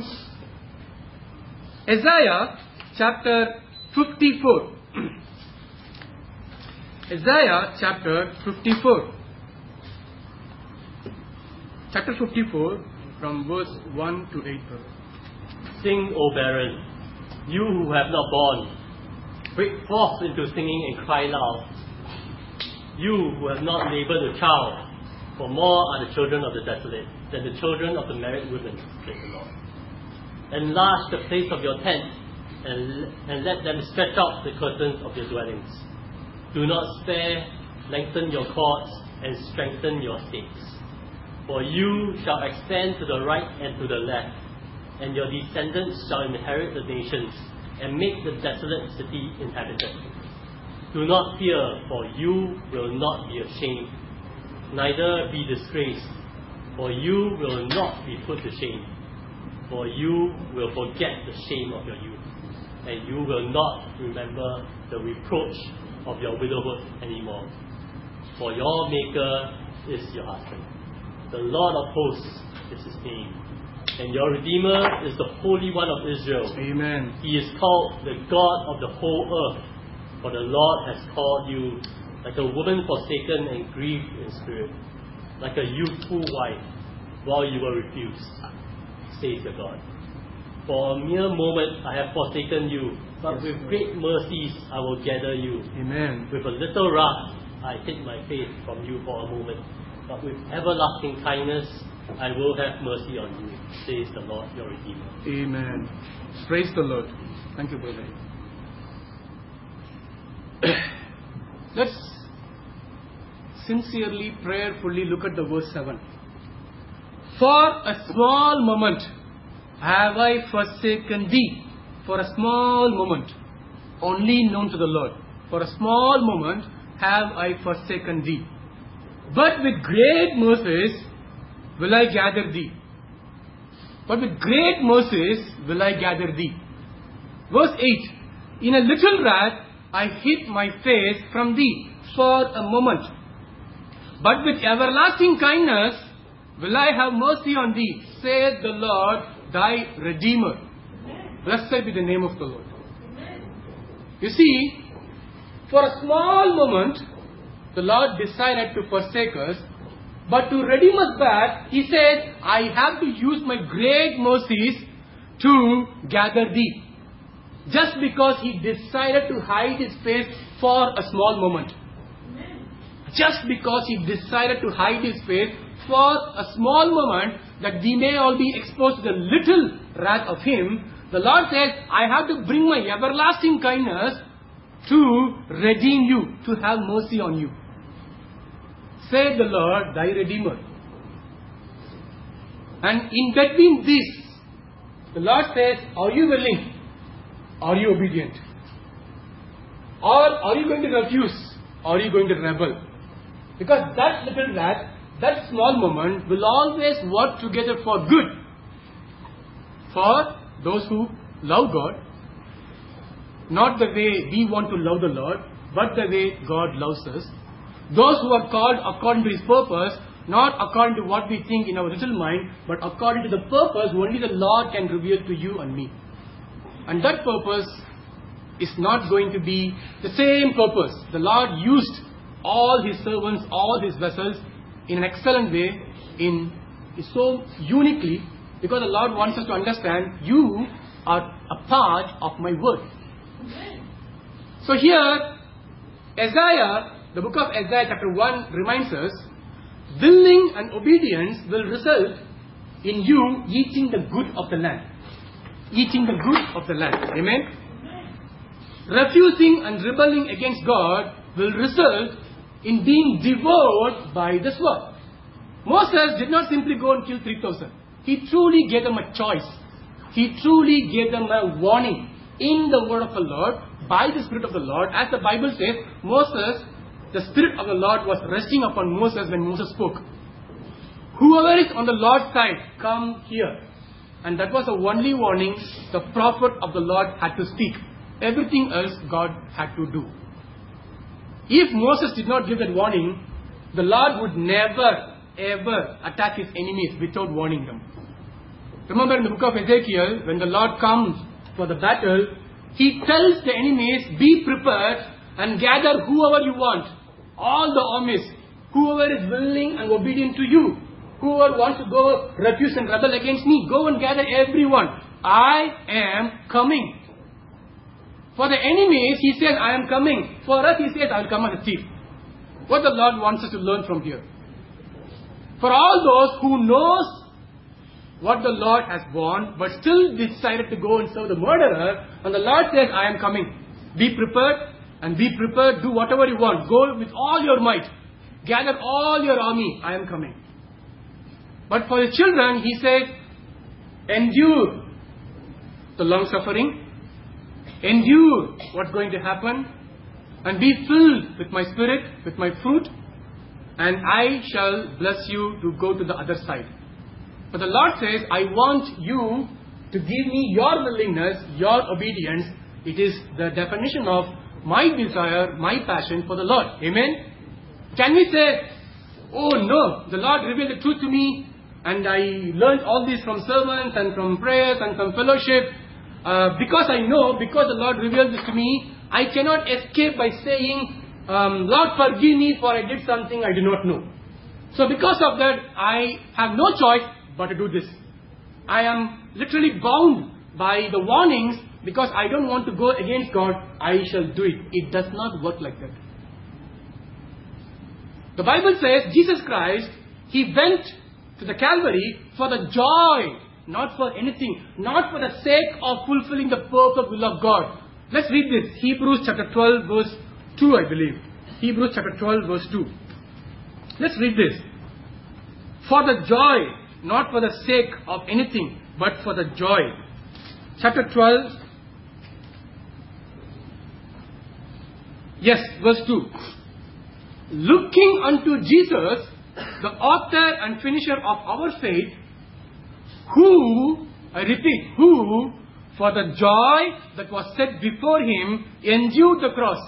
Isaiah chapter fifty-four. Isaiah chapter fifty-four. Chapter fifty-four from verse one to eight. Sing, O barren, you who have not borne. Break forth into singing and cry loud. You who have not labored a child, for more are the children of the desolate than the children of the married women, says the Lord. Enlarge the place of your tent, and, and let them stretch out the curtains of your dwellings. Do not spare, lengthen your cords, and strengthen your stakes. For you shall extend to the right and to the left, and your descendants shall inherit the nations, and make the desolate city inhabited. Do not fear, for you will not be ashamed, neither be disgraced, for you will not be put to shame. For you will forget the shame of your youth, and you will not remember the reproach of your widowhood anymore. For your Maker is your husband. The Lord of hosts is his name. And your Redeemer is the Holy One of Israel. Amen. He is called the God of the whole earth. For the Lord has called you like a woman forsaken and grieved in spirit, like a youthful wife, while you were refused, says the God. For a mere moment I have forsaken you, but Yes, with Lord. great mercies I will gather you. Amen. With a little wrath I hid my face from you for a moment, but with everlasting kindness I will have mercy on you, says the Lord your Redeemer. Amen. Praise the Lord. Thank you, brother. Let's sincerely, prayerfully look at the verse seven. For a small moment have I forsaken thee. For a small moment, only known to the Lord. For a small moment have I forsaken thee. But with great mercies will I gather thee. But with great mercies will I gather thee. Verse eight. In a little wrath I hid my face from thee for a moment. But with everlasting kindness will I have mercy on thee, saith the Lord thy Redeemer. Blessed be the name of the Lord. You see, for a small moment, the Lord decided to forsake us, but to redeem us back, He said, I have to use my great mercies to gather thee. Just because He decided to hide His face for a small moment. Just because He decided to hide His face for a small moment, that we may all be exposed to the little wrath of Him, the Lord says, I have to bring my everlasting kindness to redeem you, to have mercy on you. Said the Lord, thy Redeemer. And in between this, the Lord says, are you willing? Are you obedient? Or are you going to refuse? Or are you going to rebel? Because that little wrath, that small moment will always work together for good. For those who love God, not the way we want to love the Lord, but the way God loves us. Those who are called according to His purpose, not according to what we think in our little mind, but according to the purpose only the Lord can reveal to you and me. And that purpose is not going to be the same purpose. The Lord used all His servants, all His vessels in an excellent way, in so uniquely, because the Lord wants us to understand you are a part of my work. So here, Isaiah, the book of Isaiah chapter one reminds us, willing and obedience will result in you eating the good of the land. Eating the good of the land. Amen? Refusing and rebelling against God will result in being devoured by the sword. Moses did not simply go and kill three thousand. He truly gave them a choice. He truly gave them a warning in the word of the Lord, by the Spirit of the Lord. As the Bible says, Moses, the Spirit of the Lord was resting upon Moses when Moses spoke. Whoever is on the Lord's side, come here. And that was the only warning the prophet of the Lord had to speak. Everything else God had to do. If Moses did not give that warning, the Lord would never, ever attack His enemies without warning them. Remember in the book of Ezekiel, when the Lord comes for the battle, He tells the enemies, be prepared and gather whoever you want. All the armies, whoever is willing and obedient to you, whoever wants to go refuse and rebel against me, go and gather everyone. I am coming. For the enemies, He says, I am coming. For us, He says, I will come as a thief. What the Lord wants us to learn from here. For all those who knows what the Lord has warned, but still decided to go and serve the murderer, and the Lord says, I am coming. Be prepared, and be prepared, do whatever you want. Go with all your might. Gather all your army, I am coming. But for the children, he says, endure the long suffering, endure what's going to happen, and be filled with my spirit, with my fruit, and I shall bless you to go to the other side. But the Lord says, I want you to give me your willingness, your obedience. It is the definition of my desire, my passion for the Lord. Amen? Can we say, oh no, the Lord revealed the truth to me, and I learned all this from sermons and from prayers and from fellowship. Uh, because I know, because the Lord revealed this to me, I cannot escape by saying, um, Lord forgive me for I did something I do not know. So because of that, I have no choice but to do this. I am literally bound by the warnings because I don't want to go against God. I shall do it. It does not work like that. The Bible says Jesus Christ, He went to the Calvary for the joy, not for anything, not for the sake of fulfilling the perfect will of God. Let's read this. Hebrews chapter twelve verse two, I believe. Hebrews chapter twelve verse two. Let's read this. For the joy, not for the sake of anything, but for the joy. Chapter twelve. Yes, verse two. Looking unto Jesus, the author and finisher of our faith, who, I repeat, who, for the joy that was set before him, endured the cross,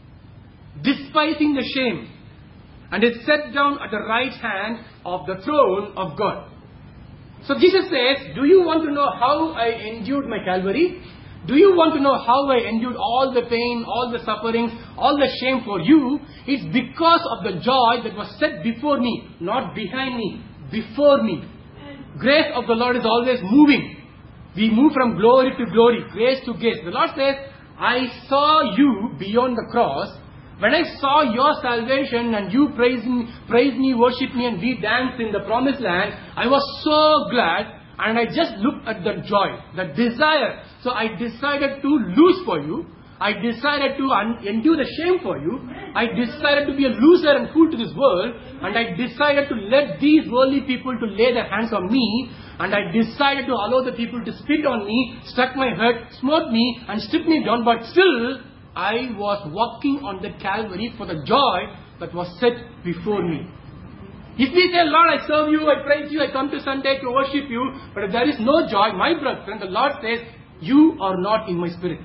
despising the shame, and is set down at the right hand of the throne of God. So Jesus says, do you want to know how I endured my Calvary? Do you want to know how I endured all the pain, all the sufferings, all the shame for you? It's because of the joy that was set before me, not behind me, before me. Grace of the Lord is always moving. We move from glory to glory, grace to grace. The Lord says, I saw you beyond the cross. When I saw your salvation and you praise me, praise me, worship me, and we danced in the promised land, I was so glad. And I just looked at the joy, the desire. So I decided to lose for you. I decided to un- endure the shame for you. I decided to be a loser and fool to this world. And I decided to let these worldly people to lay their hands on me. And I decided to allow the people to spit on me, struck my head, smote me, and strip me down. But still, I was walking on the Calvary for the joy that was set before me. If we say, Lord, I serve you, I praise you, I come to Sunday to worship you, but if there is no joy, my brethren, the Lord says, you are not in my spirit.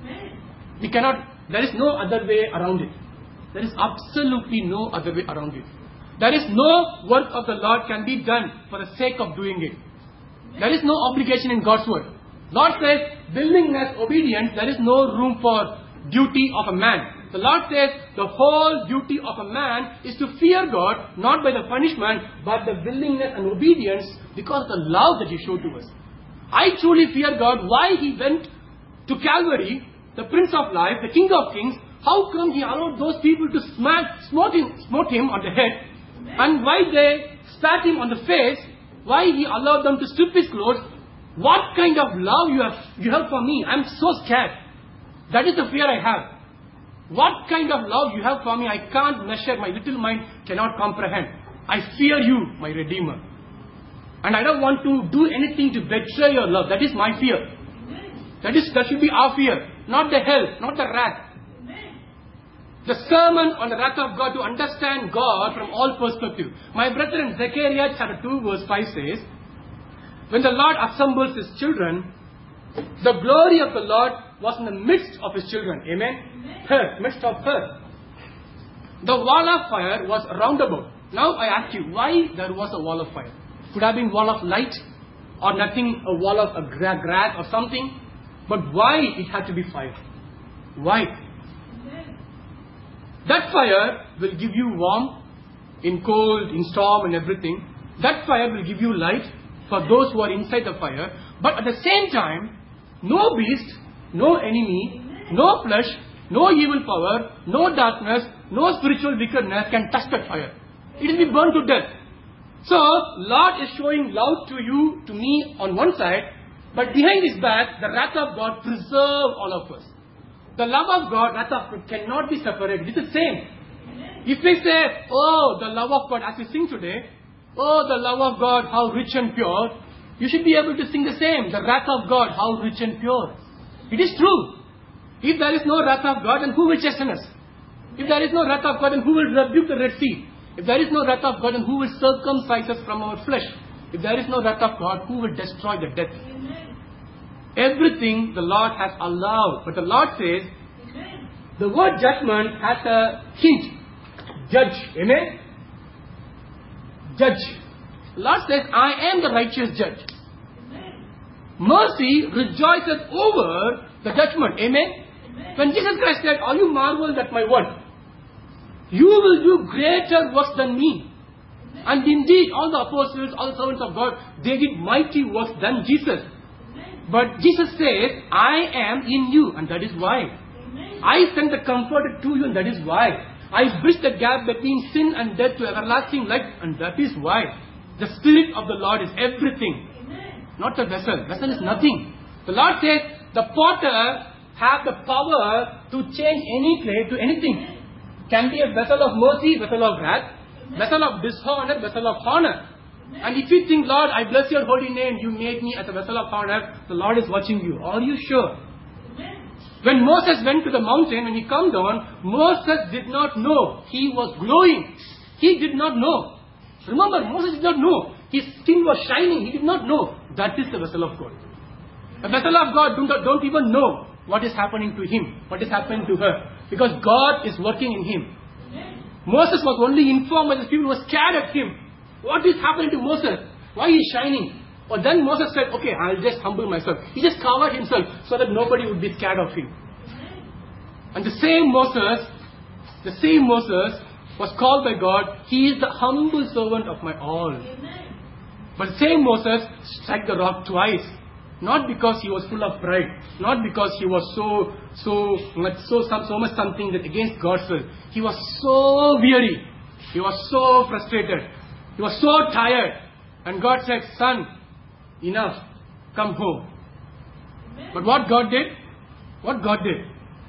We cannot, there is no other way around it. There is absolutely no other way around it. There is no work of the Lord can be done for the sake of doing it. There is no obligation in God's word. Lord says, willingness, obedience, there is no room for duty of a man. The Lord says the whole duty of a man is to fear God, not by the punishment, but the willingness and obedience because of the love that He showed to us. I truly fear God. Why He went to Calvary, the Prince of Life, the King of Kings. How come He allowed those people to smack, smote him, smote him on the head? And why they spat him on the face? Why He allowed them to strip His clothes? What kind of love you have, you have for me? I'm so scared. That is the fear I have. What kind of love you have for me, I can't measure, my little mind cannot comprehend. I fear you, my Redeemer. And I don't want to do anything to betray your love. That is my fear. That is, that should be our fear. Not the hell, not the wrath. The sermon on the wrath of God, to understand God from all perspectives. My brethren, Zechariah chapter two verse five says, when the Lord assembles His children, the glory of the Lord was in the midst of His children. Amen? Her, midst of her. The wall of fire was round about. Now I ask you, why there was a wall of fire? Could have been wall of light, or nothing, a wall of a gra- grass or something. But why it had to be fire? Why? That fire will give you warmth in cold, in storm and everything. That fire will give you light for those who are inside the fire. But at the same time, no beast, no enemy, no flesh, no evil power, no darkness, no spiritual wickedness can touch that fire. It will be burned to death. So, Lord is showing love to you, to me on one side, but behind his back, the wrath of God preserve all of us. The love of God, wrath of God cannot be separated. It's the same. If we say, oh, the love of God, as we sing today, oh, the love of God, how rich and pure, you should be able to sing the same. The wrath of God, how rich and pure. It is true. If there is no wrath of God, then who will chasten us? If there is no wrath of God, then who will rebuke the Red Sea? If there is no wrath of God, then who will circumcise us from our flesh? If there is no wrath of God, who will destroy the death? Everything the Lord has allowed. But the Lord says, the word judgment has a hint. Judge. Amen? Judge. The Lord says, I am the righteous judge. Mercy rejoices over the judgment. Amen? When Jesus Christ said, are you marveled at my word? You will do greater works than me. And indeed, all the apostles, all the servants of God, they did mighty works than Jesus. But Jesus says, I am in you, and that is why. I send the Comforter to you, and that is why. I bridge the gap between sin and death to everlasting life, and that is why. The Spirit of the Lord is everything. Not the vessel. Vessel is nothing. The Lord says, the potter have the power to change any clay to anything. Can be a vessel of mercy, vessel of wrath, vessel of dishonor, vessel of honor. And if you think, Lord, I bless your holy name, you made me as a vessel of honor, the Lord is watching you. Are you sure? When Moses went to the mountain, when he came down, Moses did not know. He was glowing. He did not know. Remember, Moses did not know. His skin was shining. He did not know. That is the vessel of God. A vessel of God don't, don't even know what is happening to him, what is happening to her. Because God is working in him. Moses was only informed by the people who were scared at him. What is happening to Moses? Why is he shining? Or then Moses said, okay, I'll just humble myself. He just covered himself so that nobody would be scared of him. And the same Moses, the same Moses was called by God, he is the humble servant of my all. But the same Moses struck the rock twice. Not because he was full of pride. Not because he was so, so much, so, so much something that against God's will. He was so weary. He was so frustrated. He was so tired. And God said, son, enough. Come home. But what God did? What God did?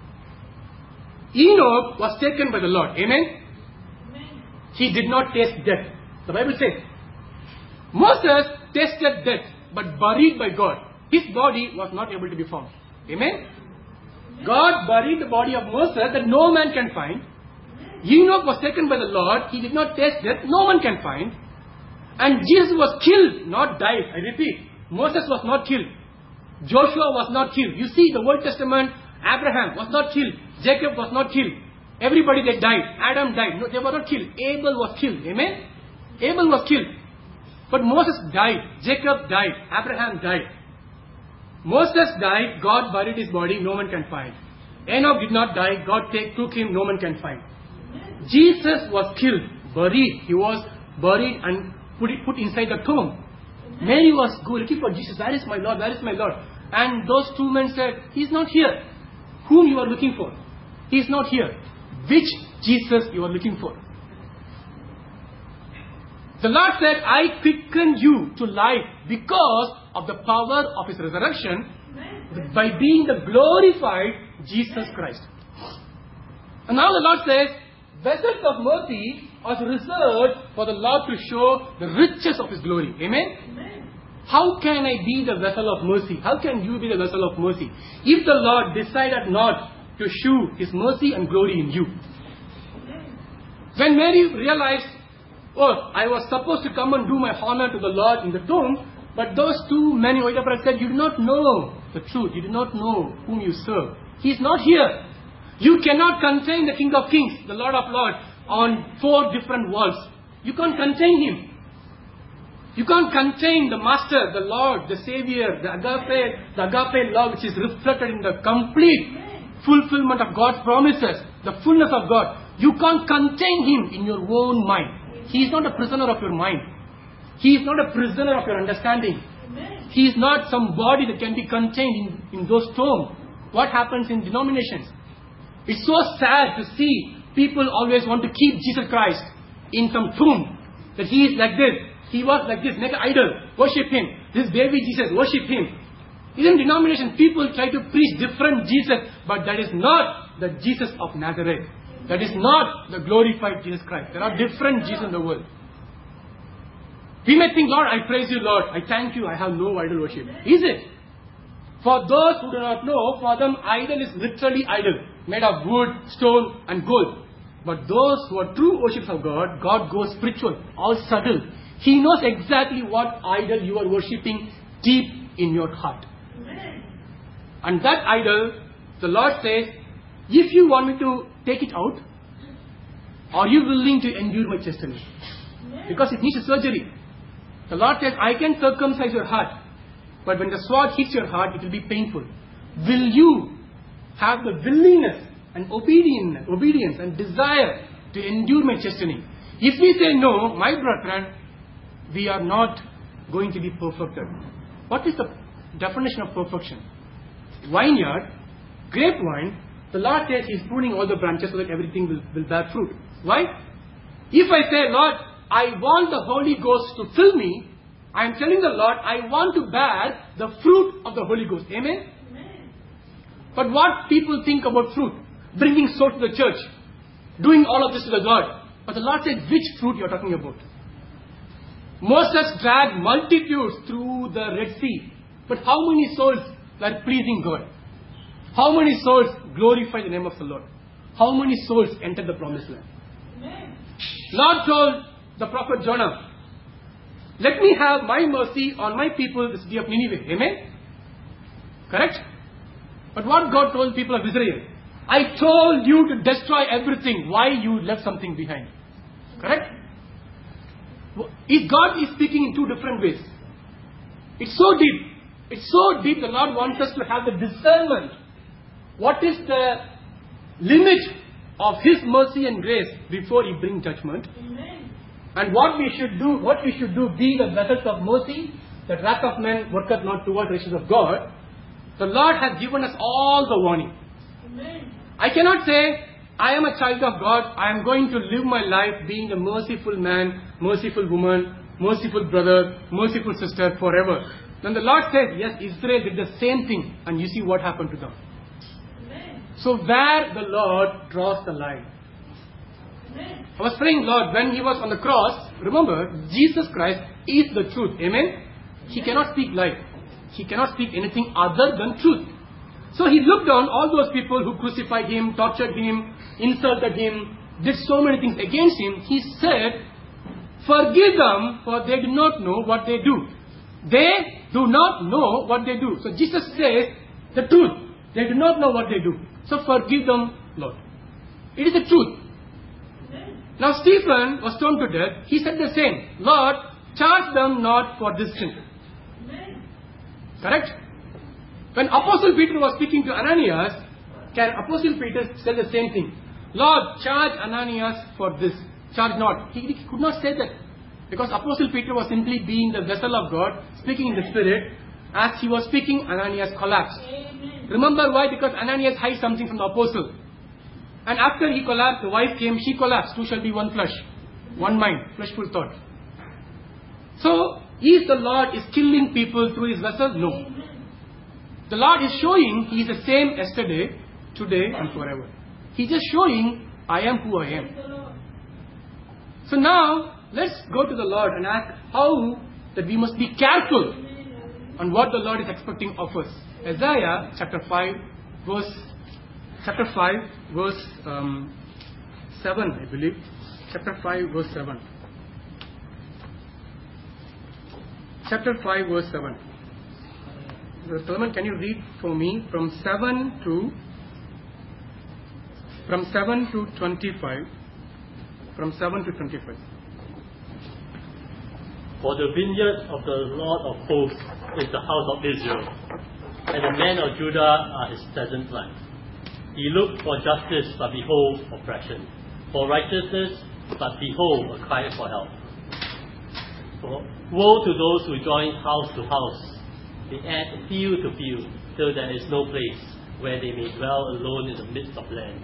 Enoch was taken by the Lord. Amen? He did not taste death. The Bible says, Moses tasted death, but buried by God. His body was not able to be found. Amen? God buried the body of Moses that no man can find. Enoch was taken by the Lord. He did not taste death. No one can find. And Jesus was killed, not died. I repeat. Moses was not killed. Joshua was not killed. You see, the Old Testament, Abraham was not killed. Jacob was not killed. Everybody they died. Adam died. No, they were not killed. Abel was killed. Amen? Abel was killed. But Moses died. Jacob died. Abraham died. Moses died, God buried his body, no one can find. Enoch did not die, God take, took him, no one can find. Jesus was killed, buried. He was buried and put, it, put inside the tomb. Mary was go looking for Jesus. Where is my Lord? Where is my Lord? And those two men said, he is not here. Whom you are looking for? He is not here. Which Jesus you are looking for? The Lord said, I quicken you to life because of the power of His resurrection by being the glorified Jesus Christ. And now the Lord says, vessels of mercy are reserved for the Lord to show the riches of His glory. Amen? Amen? How can I be the vessel of mercy? How can you be the vessel of mercy? If the Lord decided not to show His mercy and glory in you. When Mary realized, oh, I was supposed to come and do my honor to the Lord in the tomb, but those two men in Oida said, you do not know the truth. You do not know whom you serve. He is not here. You cannot contain the King of Kings, the Lord of Lords, on four different walls. You can't contain Him. You can't contain the Master, the Lord, the Savior, the agape, the agape love which is reflected in the complete fulfillment of God's promises, the fullness of God. You can't contain Him in your own mind. He is not a prisoner of your mind. He is not a prisoner of your understanding. Amen. He is not some body that can be contained in, in those tombs. What happens in denominations? It's so sad to see people always want to keep Jesus Christ in some tomb. That He is like this. he was like this, make an idol, worship him. This baby Jesus, worship him. In denominations, people try to preach different Jesus, but that is not the Jesus of Nazareth. That is not the glorified Jesus Christ. There are different Jesus in the world. We may think, Lord, I praise you, Lord. I thank you. I have no idol worship. Is it? For those who do not know, for them, idol is literally idol, made of wood, stone, and gold. But those who are true worshippers of God, God goes spiritual, all subtle. He knows exactly what idol you are worshipping deep in your heart. Amen. And that idol, the Lord says, if you want me to take it out, are you willing to endure my chastening? Because it needs a surgery. The Lord says, I can circumcise your heart, but when the sword hits your heart, it will be painful. Will you have the willingness and obedience, obedience and desire to endure my chastening? If we say no, my brethren, we are not going to be perfected. What is the definition of perfection? Vineyard, grapevine, the Lord says He is pruning all the branches so that everything will, will bear fruit. Why? If I say, Lord, I want the Holy Ghost to fill me, I am telling the Lord, I want to bear the fruit of the Holy Ghost. Amen? Amen. But what people think about fruit? Bringing souls to the church, doing all of this to the God. But the Lord said, which fruit you are talking about? Moses dragged multitudes through the Red Sea. But how many souls were pleasing God? How many souls glorify the name of the Lord? How many souls entered the promised land? Amen. Lord told the prophet Jonah, let me have my mercy on my people, the city of Nineveh. Amen? Correct? But what God told people of Israel? I told you to destroy everything. Why you left something behind? Correct? If God is speaking in two different ways. It's so deep. It's so deep the Lord wants us to have the discernment. What is the limit of His mercy and grace before He brings judgment? Amen. And what we should do, what we should do, be the vessels of mercy, that wrath of men worketh not towards the riches of God. The Lord has given us all the warning. Amen. I cannot say, I am a child of God, I am going to live my life being a merciful man, merciful woman, merciful brother, merciful sister forever. Then the Lord says, yes, Israel did the same thing, and you see what happened to them. Amen. So where the Lord draws the line. Amen. I was praying, Lord, when He was on the cross, remember, Jesus Christ is the truth. Amen? He cannot speak lie. He cannot speak anything other than truth. So He looked on all those people who crucified Him, tortured Him, insulted Him, did so many things against Him. He said, forgive them, for they do not know what they do. They do not know what they do. So Jesus says the truth. They do not know what they do. So forgive them, Lord. It is the truth. Amen. Now Stephen was stoned to death. He said the same. Lord, charge them not for this sin. Amen. Correct? When Apostle Peter was speaking to Ananias, can Apostle Peter say the same thing? Lord, charge Ananias for this. Charge not. He, he could not say that. Because Apostle Peter was simply being the vessel of God, speaking in the Spirit. As he was speaking, Ananias collapsed. Amen. Remember why? Because Ananias hid something from the Apostle. And after he collapsed, the wife came, she collapsed. Two shall be one flesh, one mind, fleshful thought. So, is the Lord is killing people through His vessel? No. Amen. The Lord is showing He is the same yesterday, today and forever. He is just showing, I am who I am. So now, let's go to the Lord and ask how that we must be careful on what the Lord is expecting of us. Isaiah chapter five, verse chapter five, verse um, seven, I believe. Chapter five, verse seven. Chapter five, verse seven. Solomon, can you read for me from seven to from seven to twenty-five? From seven to twenty-five. For the vineyard of the Lord of hosts is the house of Israel, and the men of Judah are His pleasant land. He looked for justice, but behold, oppression. For righteousness, but behold, a cry for help. For woe to those who join house to house. They add field to field, till there is no place where they may dwell alone in the midst of land.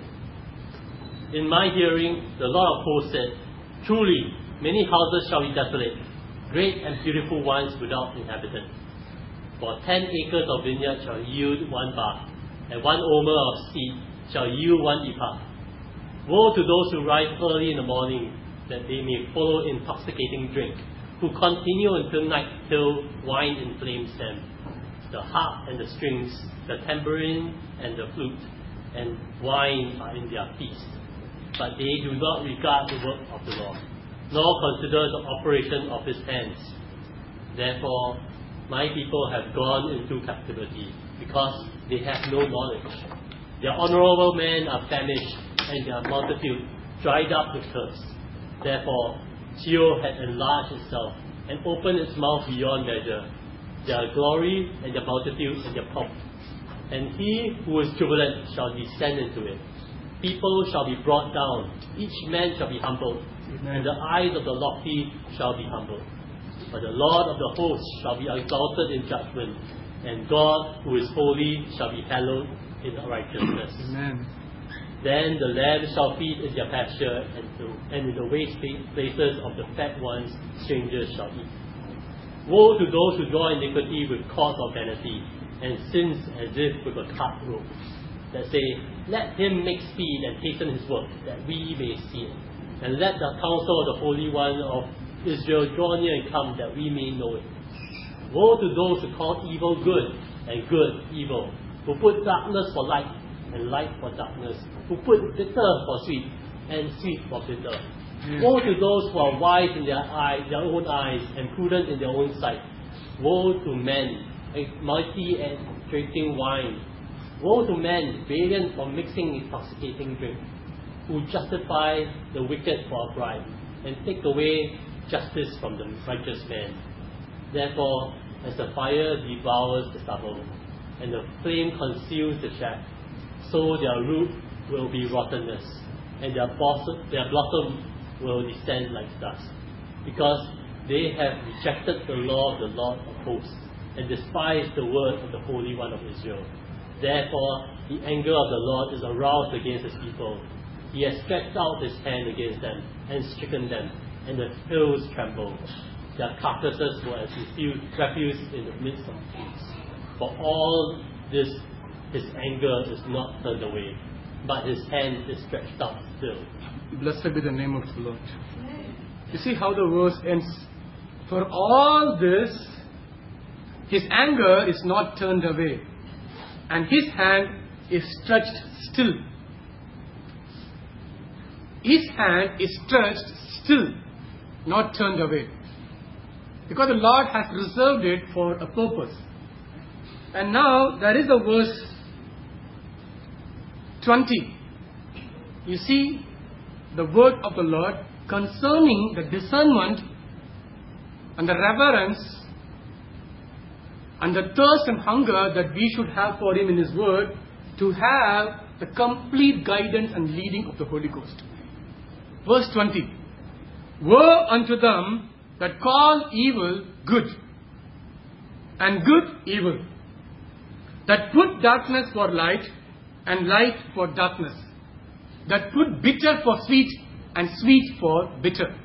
In my hearing, the Lord of hosts said, truly, many houses shall be desolate, great and beautiful ones without inhabitant. For ten acres of vineyard shall yield one bar, and one omer of seed shall yield one ephah. Woe to those who rise early in the morning, that they may follow intoxicating drink, who continue until night till wine inflames them. The harp and the strings, the tambourine and the flute, and wine are in their feast. But they do not regard the work of the Lord, nor consider the operation of his hands. Therefore, my people have gone into captivity, because they have no knowledge. Their honorable men are famished, and their multitude dried up with thirst. Therefore, Sheol had enlarged itself, and opened its mouth beyond measure. Their glory, and their multitude, and their pomp. And he who is jubilant shall descend into it. People shall be brought down, each man shall be humbled, Amen. And the eyes of the lofty shall be humbled. But the Lord of the hosts shall be exalted in judgment, and God, who is holy, shall be hallowed in righteousness. Amen. Then the lambs shall feed in their pasture, and, to, and in the waste places of the fat ones strangers shall eat. Woe to those who draw iniquity with cords of vanity, and sins as if with a cut rope, that say, let him make speed and hasten his work, that we may see it. And let the counsel of the Holy One of Israel draw near and come, that we may know it. Woe to those who call evil good, and good evil, who put darkness for light, and light for darkness, who put bitter for sweet, and sweet for bitter. Mm. Woe to those who are wise in their eye, their own eyes, and prudent in their own sight. Woe to men, mighty and drinking wine. Woe to men, valiant for mixing intoxicating drink, who justify the wicked for a bribe, and take away justice from the righteous man. Therefore, as the fire devours the stubble, and the flame consumes the chaff, so their root will be rottenness, and their blossom, their blossom will descend like dust, because they have rejected the law of the Lord of hosts, and despised the word of the Holy One of Israel. Therefore, the anger of the Lord is aroused against his people. He has stretched out his hand against them, and stricken them, and the hills tremble. Their carcasses were as refuse in the midst of trees. For all this, his anger is not turned away, but his hand is stretched out still. Blessed be the name of the Lord. You see how the verse ends. For all this, his anger is not turned away, and his hand is stretched still. His hand is stretched still, not turned away. Because the Lord has reserved it for a purpose. And now there is a verse twenty. You see the word of the Lord concerning the discernment and the reverence and the thirst and hunger that we should have for him in his word, to have the complete guidance and leading of the Holy Ghost. Verse twenty. Woe unto them that call evil good, and good evil, that put darkness for light, and light for darkness, that put bitter for sweet, and sweet for bitter.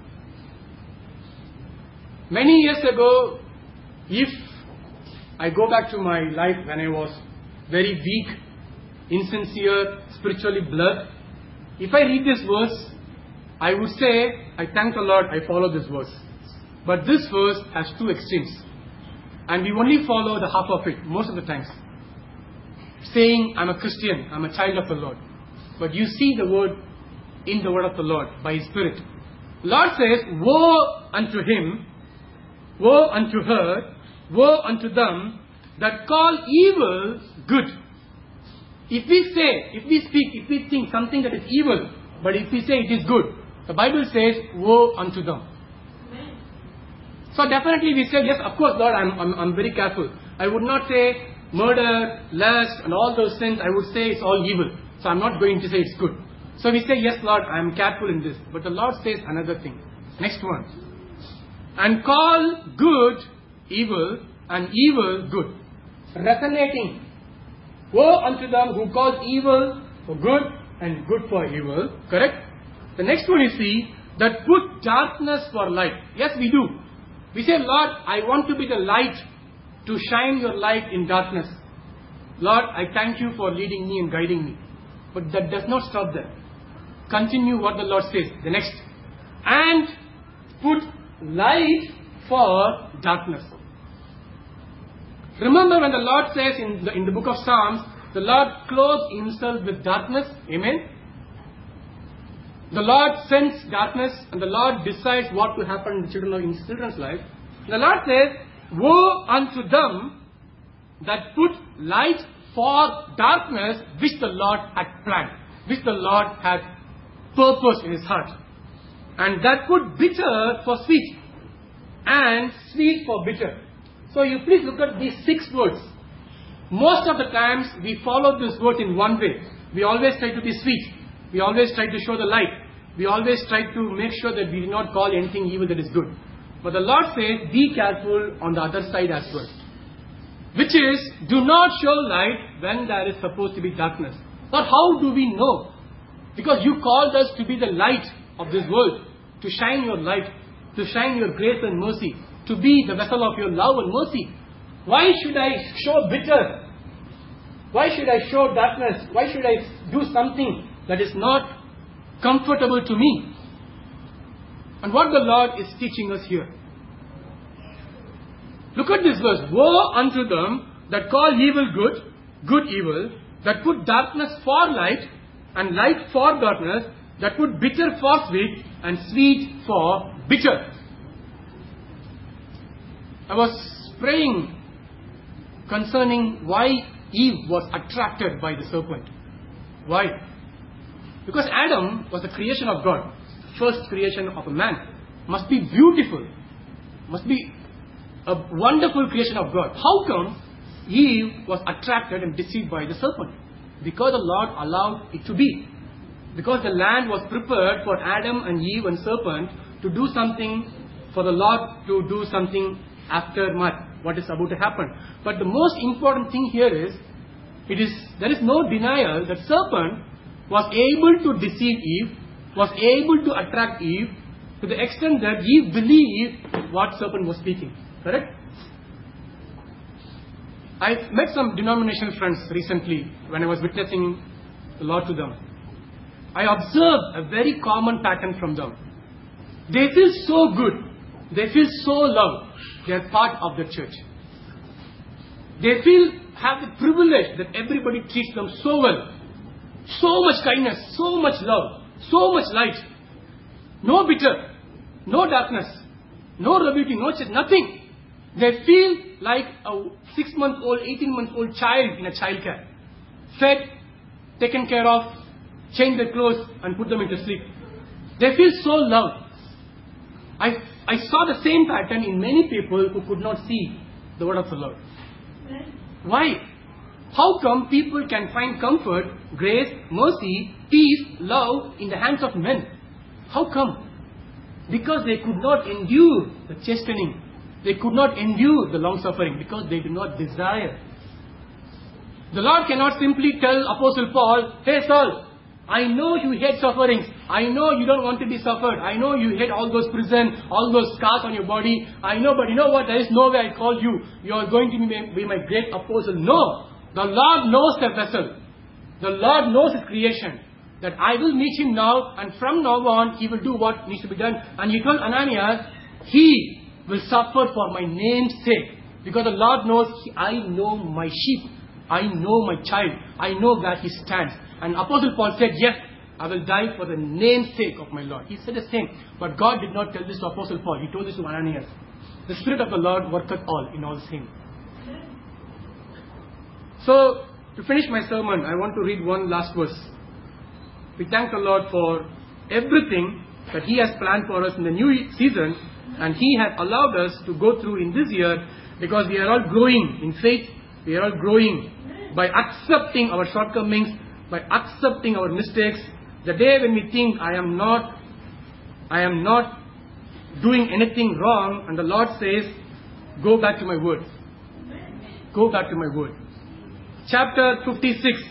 Many years ago, if I go back to my life when I was very weak, insincere, spiritually blurred, if I read this verse, I would say, I thank the Lord I follow this verse. But this verse has two extremes. And we only follow the half of it, most of the times. Saying, I'm a Christian, I'm a child of the Lord. But you see the word in the word of the Lord, by His Spirit. Lord says, woe unto him, woe unto her, woe unto them that call evil good. If we say, if we speak, if we think something that is evil, but if we say it is good, the Bible says, woe unto them. Amen. So definitely we say, yes, of course, Lord, I'm, I'm, I'm very careful. I would not say murder, lust, and all those sins. I would say it's all evil. So I'm not going to say it's good. So we say, yes, Lord, I'm careful in this. But the Lord says another thing. Next one. And call good evil, and evil good. Resonating. Woe unto them who call evil for good, and good for evil. Correct? The next one you see, that put darkness for light. Yes, we do. We say, Lord, I want to be the light, to shine your light in darkness. Lord, I thank you for leading me and guiding me. But that does not stop there. Continue what the Lord says. The next. And put light for darkness. Remember when the Lord says in the, in the book of Psalms, the Lord clothes himself with darkness. Amen. The Lord sends darkness and the Lord decides what will happen in the children of, in children's life. The Lord says, woe unto them that put light for darkness, which the Lord had planned, which the Lord had purposed in his heart. And that put bitter for sweet, and sweet for bitter. So you please look at these six words. Most of the times we follow this word in one way. We always try to be sweet. We always try to show the light. We always try to make sure that we do not call anything evil that is good. But the Lord says, be careful on the other side as well. Which is, do not show light when there is supposed to be darkness. But how do we know? Because you called us to be the light of this world, to shine your light, to shine your grace and mercy, to be the vessel of your love and mercy. Why should I show bitter? Why should I show darkness? Why should I do something that is not comfortable to me? And what the Lord is teaching us here. Look at this verse. Woe unto them that call evil good, good evil, that put darkness for light, and light for darkness, that put bitter for sweet, and sweet for bitter. I was praying concerning why Eve was attracted by the serpent. Why? Because Adam was the creation of God, first creation of a man. Must be beautiful, must be a wonderful creation of God. How come Eve was attracted and deceived by the serpent? Because the Lord allowed it to be. Because the land was prepared for Adam and Eve and serpent to do something, for the Lord to do something aftermath, what is about to happen. But the most important thing here is, it is there is no denial that serpent was able to deceive Eve, was able to attract Eve, to the extent that Eve believed what serpent was speaking. Correct? I met some denominational friends recently when I was witnessing the Lord to them. I observed a very common pattern from them. They feel so good. They feel so loved. They are part of the church. They feel, have the privilege that everybody treats them so well. So much kindness, so much love, so much light. No bitter, no darkness, no rebuking, no ch- nothing. They feel like a six-month-old, eighteen-month-old child in a childcare. Fed, taken care of, change their clothes and put them into sleep. They feel so loved. I, I saw the same pattern in many people who could not see the word of the Lord. Why? How come people can find comfort, grace, mercy, peace, love in the hands of men? How come? Because they could not endure the chastening. They could not endure the long suffering because they do not desire. The Lord cannot simply tell Apostle Paul, hey Saul, I know you hate sufferings. I know you don't want to be suffered. I know you hate all those prison, all those scars on your body. I know, but you know what? There is no way I call you. You are going to be my, be my great apostle. No. The Lord knows the vessel. The Lord knows His creation. That I will meet Him now, and from now on He will do what needs to be done. And He told Ananias, He will suffer for my name's sake. Because the Lord knows, he, I know my sheep. I know my child. I know where he stands. And Apostle Paul said, yes, I will die for the name's sake of my Lord. He said the same. But God did not tell this to Apostle Paul. He told this to Ananias. The Spirit of the Lord worketh all in all things. So, to finish my sermon, I want to read one last verse. We thank the Lord for everything that He has planned for us in the new season, and He has allowed us to go through in this year, because we are all growing in faith. We are all growing by accepting our shortcomings, by accepting our mistakes. The day when we think I am not, I am not doing anything wrong, and the Lord says, go back to my word. Go back to my word. Chapter fifty-six.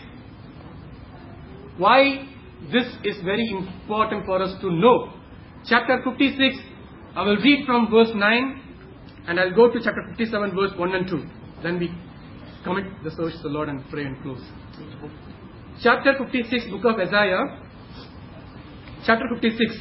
Why this is very important for us to know. Chapter fifty-six, I will read from verse nine And I'll go to chapter fifty-seven, verse one and two. Then we commit the service to the Lord and pray and close. Chapter fifty-six, book of Isaiah. Chapter fifty-six.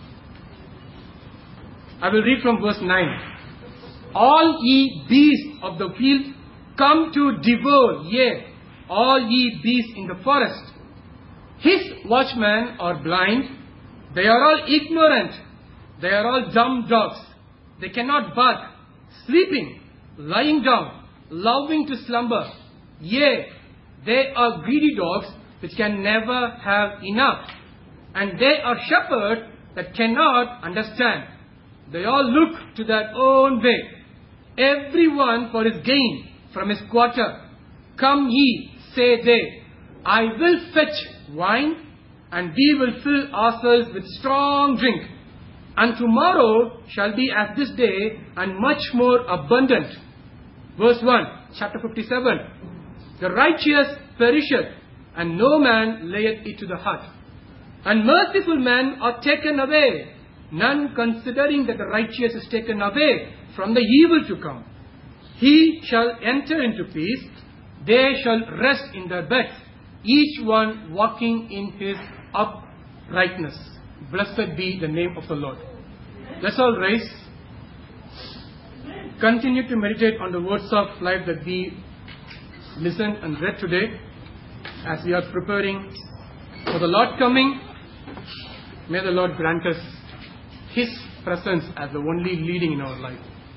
I will read from verse nine. All ye beasts of the field come to devour, yea, all ye beasts in the forest. His watchmen are blind, they are all ignorant, they are all dumb dogs. They cannot bark, sleeping, lying down, loving to slumber. Yea, they are greedy dogs which can never have enough. And they are shepherds that cannot understand. They all look to their own way, every one for his gain from his quarter. Come ye, say they, I will fetch wine, and we will fill ourselves with strong drink. And tomorrow shall be as this day, and much more abundant. Verse one, chapter fifty-seven. The righteous perisheth, and no man layeth it to the heart. And merciful men are taken away, none considering that the righteous is taken away from the evil to come. He shall enter into peace, they shall rest in their beds, each one walking in his uprightness. Blessed be the name of the Lord. Let's all rise. Continue to meditate on the words of life that we listened and read today as we are preparing for the Lord coming. May the Lord grant us His presence as the only leading in our life.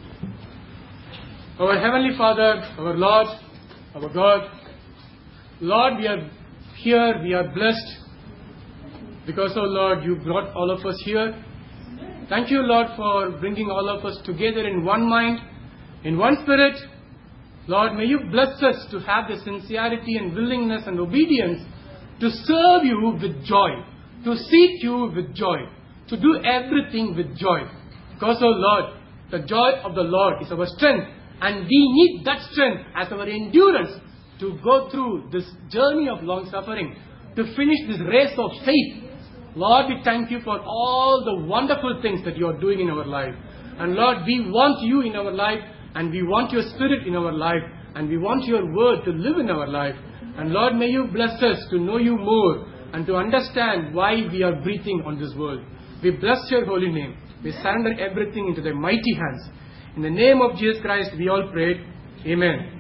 Our Heavenly Father, our Lord, our God, Lord, we are here, we are blessed because, oh Lord, you brought all of us here. Thank you, Lord, for bringing all of us together in one mind, in one spirit. Lord, may you bless us to have the sincerity and willingness and obedience to serve you with joy, to seek you with joy, to do everything with joy. Because, oh Lord, the joy of the Lord is our strength, and we need that strength as our endurance to go through this journey of long suffering, to finish this race of faith. Lord, we thank you for all the wonderful things that you are doing in our life. And Lord, we want you in our life, and we want your spirit in our life, and we want your word to live in our life. And Lord, may you bless us to know you more and to understand why we are breathing on this world. We bless your holy name. We surrender everything into thy mighty hands. In the name of Jesus Christ, we all pray. Amen.